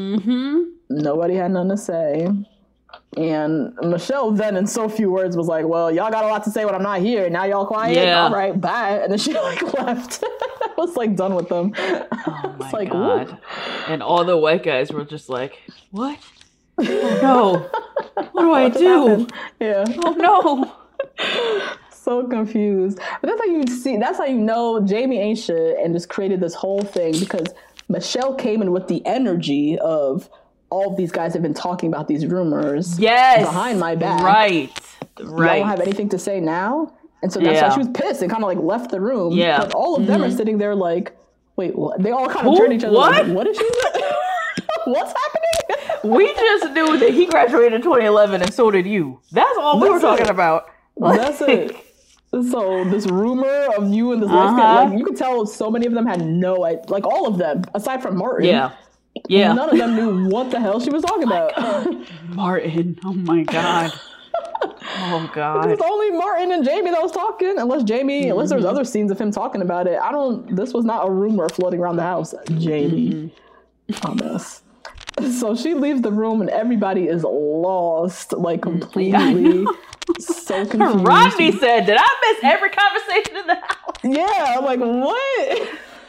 Nobody had nothing to say. And Michelle then, in so few words, was like, well, y'all got a lot to say when I'm not here. Now y'all quiet? Yeah. All right, bye. And then she, like, left. I was, like, done with them. Oh, my God. Whoop. And all the white guys were just like, what? Oh, no. What do I do? Yeah. Oh, no. So confused. But that's how you know Jamie ain't shit and just created this whole thing because Michelle came in with the energy of all of these guys have been talking about these rumors behind my back. Right. Y'all don't have anything to say now? And so that's why she was pissed and kind of like left the room. Yeah. But all of them are sitting there like, wait, what? They all kind of turned each other like, what is she saying? What's happening? We just knew that he graduated in 2011 and so did you. That's all we were talking about. That's it. So this rumor of you and this light skin, like you could tell so many of them had no idea, like all of them, aside from Martin. Yeah. None of them knew what the hell she was talking about. Martin. Oh my God. Oh God. It was only Martin and Jamie that was talking. Unless there's other scenes of him talking about it. This was not a rumor floating around the house. Jamie. Thomas. So she leaves the room and everybody is lost, like completely. So confused. Rodney said, did I miss every conversation in the house? Yeah, I'm like, what?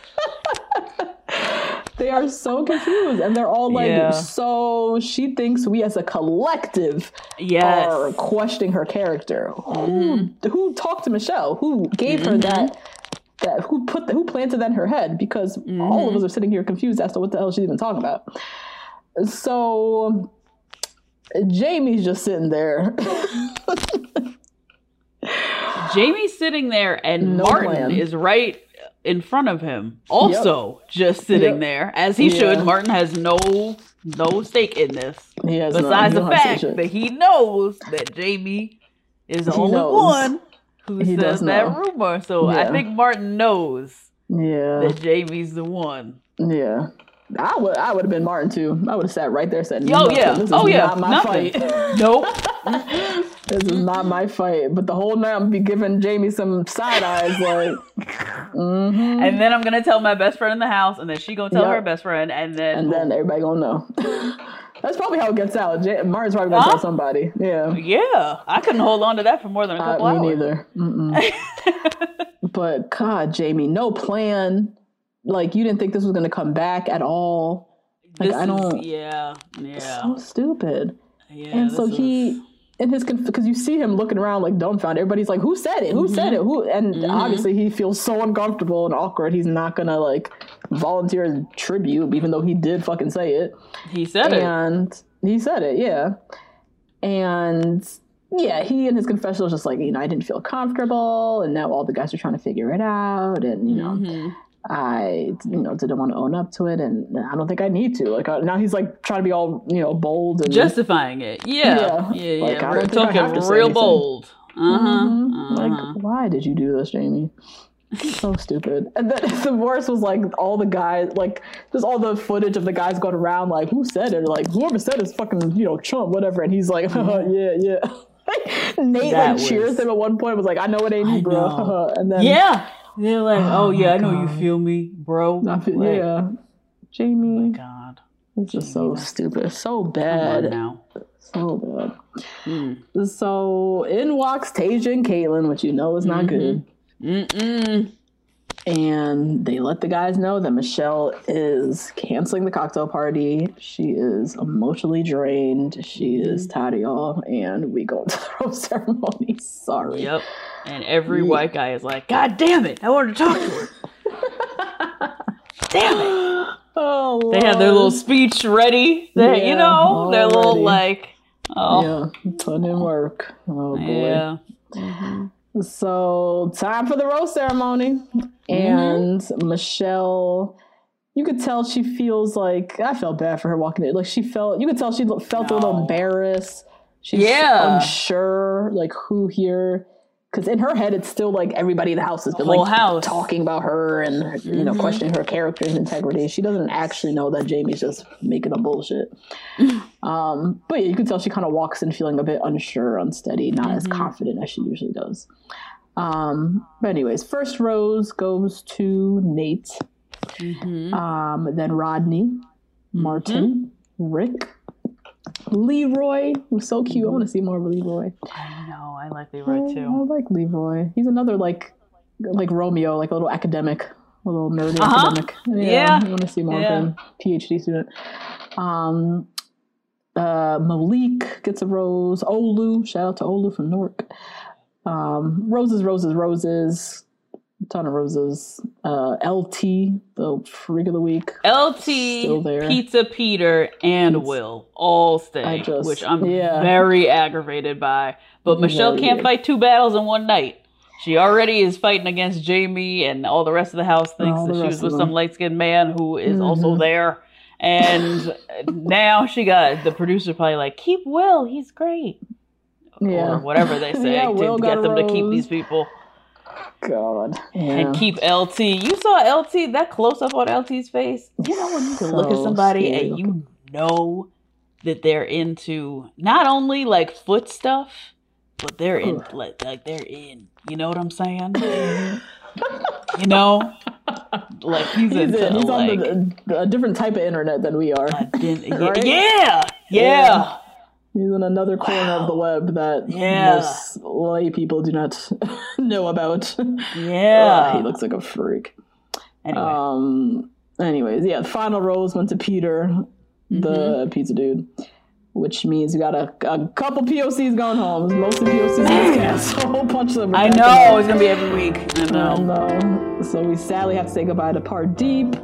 They are so confused and they're all like, so she thinks we as a collective are questioning her character. Who talked to Michelle? Who gave her that who planted that in her head? Because all of us are sitting here confused as to what the hell she's even talking about. So Jamie's just sitting there. Jamie's sitting there and Martin is right in front of him. Also just sitting there, as he should. Martin has no stake in this. Besides the fact that he knows that Jamie is the only one who says that rumor. So I think Martin knows that Jamie's the one. Yeah. I would have been Martin too. I would have sat right there said, this is not my fight. Nope. This is not my fight. But the whole night I'm be giving Jamie some side eyes like And then I'm gonna tell my best friend in the house, and then she gonna tell her best friend, and then everybody gonna know. That's probably how it gets out. Martin's probably gonna tell somebody. Yeah. I couldn't hold on to that for more than a couple hours. Me neither. But God, Jamie, no plan. Like, you didn't think this was going to come back at all. Like, so stupid. Yeah, and so he, in his, because you see him looking around like dumbfounded. Everybody's like, who said it? Who said it? Who? And obviously he feels so uncomfortable and awkward. He's not going to like volunteer as tribute, even though he did fucking say it. He said it. And he said it, yeah. And yeah, he in his confessional was just like, I didn't feel comfortable. And now all the guys are trying to figure it out. And, I, didn't want to own up to it, and I don't think I need to. Like now he's like trying to be all, bold and justifying it. Yeah. Like, I We're don't think I have talking to say real anything. bold. Like, why did you do this, Jamie? So stupid. And then the worst was like all the guys, like just all the footage of the guys going around, like who said it? Like whoever said it's fucking, chump, whatever. And he's like, yeah. Nate cheers him at one point. Was like, I know it ain't you, bro. And then they're like, I know you feel me, bro. Jamie. Oh my God, it's just so stupid, so bad. Now. So bad. So in walks Tasia and Caitlyn, which is not good. And they let the guys know that Michelle is canceling the cocktail party. She is emotionally drained. She is tired of y'all. And we go to the rose ceremony. Sorry. Yep. And every white guy is like, God damn it, I wanted to talk to her. Damn it. Oh, Lord. They have their little speech ready. Their little put in work. Oh, boy. Yeah. So, time for the rose ceremony. And Michelle, you could tell she feels like, I felt bad for her walking in. Like, you could tell she felt a little embarrassed. She's unsure, like, who here. Because in her head, it's still like everybody in the house has been talking about her and, questioning her character and integrity. She doesn't actually know that Jamie's just making up bullshit. But yeah, you can tell she kind of walks in feeling a bit unsure, unsteady, not as confident as she usually does. But anyways, first rose goes to Nate, then Rodney, Martin, Rick, Leroy, who's so cute. I want to see more of Leroy. I know, I like Leroy too. I like Leroy. He's another like Romeo, like a little academic, a little nerdy academic. I want to see more of him. PhD student. Malik gets a rose. Olu, shout out to Olu from Newark. Roses. Ton of roses. LT, the freak of the week. LT, Pizza Peter, and Will all stay, which I'm very aggravated by. But Michelle can't fight two battles in one night. She already is fighting against Jamie, and all the rest of the house thinks that she was with some light-skinned man who is also there. And now she got the producer probably like, keep Will, he's great. Or whatever they say to get them to keep these people. God. And keep LT. You saw LT, that close-up on LT's face? You know when you can look at somebody and you know that they're into not only like foot stuff, but they're in like they're in. You know what I'm saying? Like he's on a different type of internet than we are. Right? Yeah. He's in another corner of the web that most lay people do not know about. Yeah. He looks like a freak. Anyways, the final rose went to Peter, the pizza dude, which means we got a couple POCs going home. It's mostly POCs in this cast. A whole bunch of them. I know. It's going to be every week. I know. So we sadly have to say goodbye to Pardeep.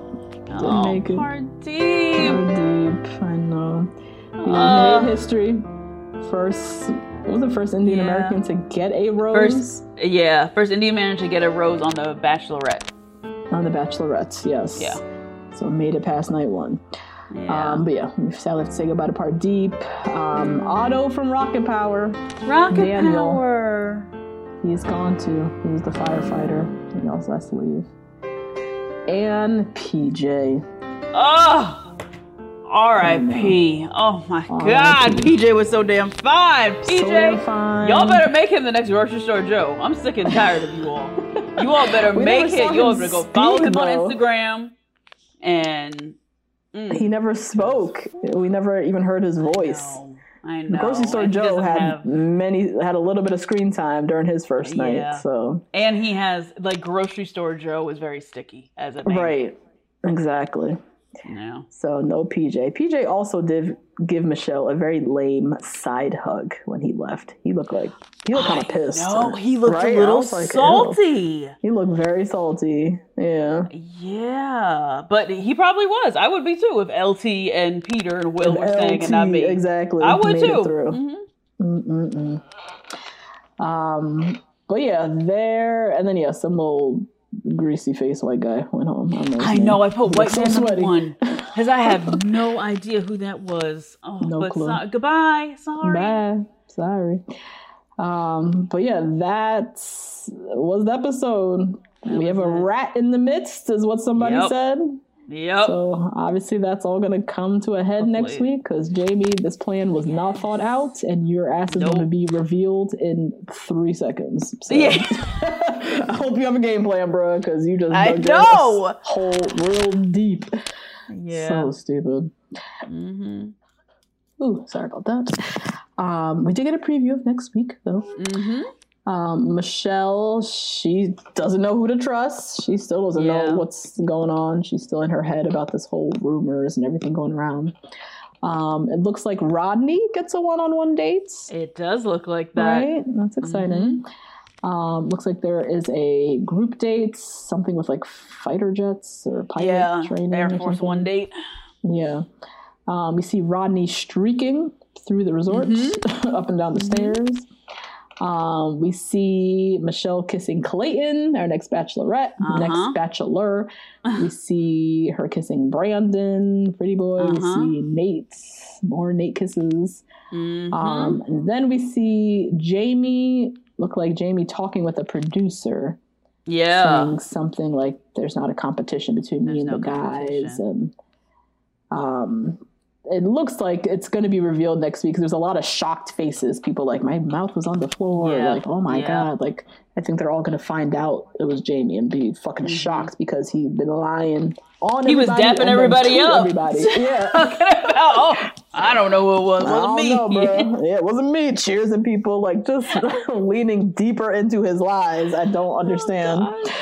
Pardeep. I know. He made history. First Indian American to get a rose. First Indian man to get a rose on the Bachelorette. On the Bachelorette, yes. Yeah. So made it past night one. Yeah. We sadly have to say goodbye to Pardeep. Otto from Rocket Power. Daniel. Power. He's gone too. He was the firefighter. He also has to leave. And PJ. Oh! R.I.P. Oh my God, PJ was so damn fine. PJ, y'all better make him the next grocery store Joe. I'm sick and tired of you all. You all better make him. You all better go follow him on Instagram. And he never spoke. We never even heard his voice. I know. Grocery store Joe had a little bit of screen time during his first night. So and he has grocery store Joe is very sticky as a name. Right. Exactly. No. So no PJ. PJ also did give Michelle a very lame side hug when he left. He looked kind of pissed. No, he looked a little salty. Ew. He looked very salty. Yeah. Yeah, but he probably was. I would be too if LT and Peter and Will were staying and not me. Exactly. I would too. But yeah, there and then some little greasy face white guy went home. I know. I put white man sweaty. #1 because I have no idea who that was. Oh, No clue. Goodbye. Sorry. Bye. Sorry. But yeah, that was the episode. We have a rat in the midst, is what somebody said. Yep. So obviously that's all going to come to a head next week because Jamie, this plan was not thought out and your ass is going to be revealed in 3 seconds. So I hope you have a game plan, bro, because you just dug this hole real deep. Yeah. So stupid. Mm-hmm. Ooh, sorry about that. We did get a preview of next week, though. Mm-hmm. Michelle, she doesn't know who to trust. She still doesn't know what's going on. She's still in her head about this whole rumors and everything going around. It looks like Rodney gets a one-on-one date. It does look like that. Right? That's exciting. Mm-hmm. Looks like there is a group date, something with like fighter jets or pilot training. Air Force One date. Yeah. We see Rodney streaking through the resort, up and down the stairs. We see Michelle kissing Clayton, our next bachelorette, next bachelor. We see her kissing Brandon, pretty boy. We see Nate, more Nate kisses. And then we see Jamie, look like Jamie talking with a producer. Yeah. Saying something like, there's not a competition between me and the guys. And it looks like it's going to be revealed next week because there's a lot of shocked faces. People like, my mouth was on the floor. Like, oh my God. Like, I think they're all going to find out it was Jamie and be fucking shocked because he'd been lying on everybody. He was dapping everybody up. Yeah. I don't know who it was. It wasn't me. Know, bro. Yeah, it wasn't me. Cheers and people like just leaning deeper into his lies. I don't understand.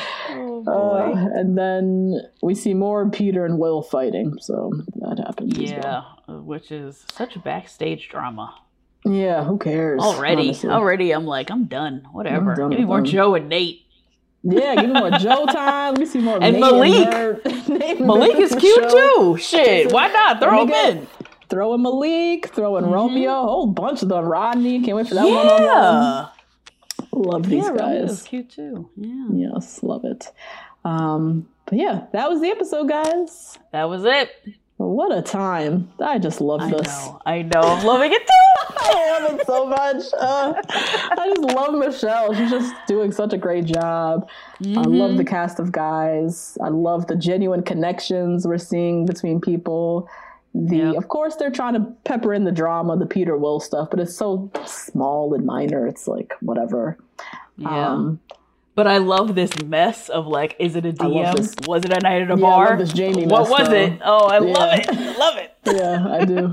And then we see more Peter and Will fighting. So that happens. Yeah, which is such backstage drama. Yeah, who cares? Already, I'm like, I'm done. Whatever. Give me more Joe and Nate. Yeah, give me more Joe time. Let me see more. And Nate Malik. Malik is cute too. Shit, why not? Throw him in. Throw in Malik. Throw in Romeo. A whole bunch of them. Rodney. Can't wait for that one. Love these guys. Romeo's cute too. Yeah. Yes, love it. But yeah, that was the episode, guys. That was it. What a time. I just love this. I know. I'm loving it too. I love it so much. I just love Michelle. She's just doing such a great job. I love the cast of guys. I love the genuine connections we're seeing between people. Of course, they're trying to pepper in the drama, the Peter Will stuff, but it's so small and minor. It's like, whatever. Yeah. But I love this mess of like, is it a DM? Was it a night at a bar? I love this Jamie mess. What was it? Oh, I love it. I love it. Yeah, I do.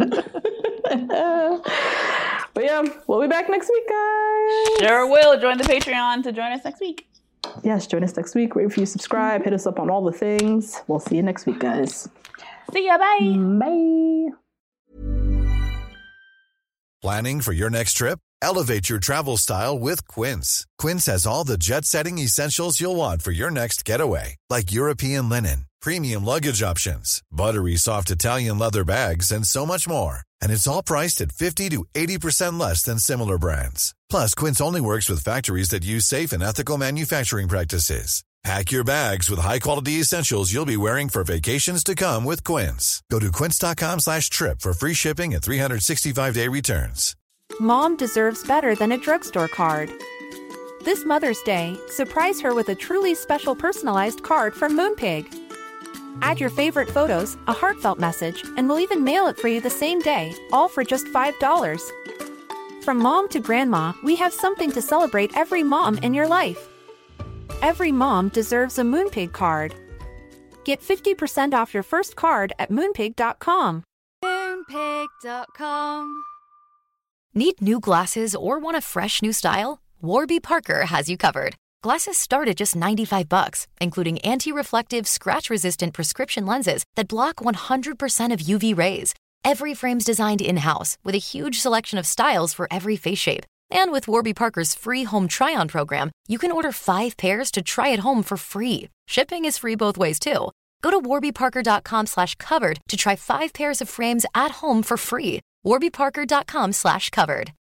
But yeah, we'll be back next week, guys. Sure will. Join the Patreon to join us next week. Yes, join us next week. Rate, review, subscribe. Hit us up on all the things. We'll see you next week, guys. See ya. Bye. Bye. Planning for your next trip? Elevate your travel style with Quince. Quince has all the jet-setting essentials you'll want for your next getaway, like European linen, premium luggage options, buttery soft Italian leather bags, and so much more. And it's all priced at 50 to 80% less than similar brands. Plus, Quince only works with factories that use safe and ethical manufacturing practices. Pack your bags with high-quality essentials you'll be wearing for vacations to come with Quince. Go to quince.com/trip for free shipping and 365-day returns. Mom deserves better than a drugstore card. This Mother's Day, surprise her with a truly special personalized card from Moonpig. Add your favorite photos, a heartfelt message, and we'll even mail it for you the same day, all for just $5. From mom to grandma, we have something to celebrate every mom in your life. Every mom deserves a Moonpig card. Get 50% off your first card at Moonpig.com. Moonpig.com. Need new glasses or want a fresh new style? Warby Parker has you covered. Glasses start at just $95, including anti-reflective, scratch-resistant prescription lenses that block 100% of UV rays. Every frame's designed in-house with a huge selection of styles for every face shape. And with Warby Parker's free home try-on program, you can order 5 pairs to try at home for free. Shipping is free both ways, too. Go to warbyparker.com/covered to try 5 pairs of frames at home for free. warbyparker.com/covered.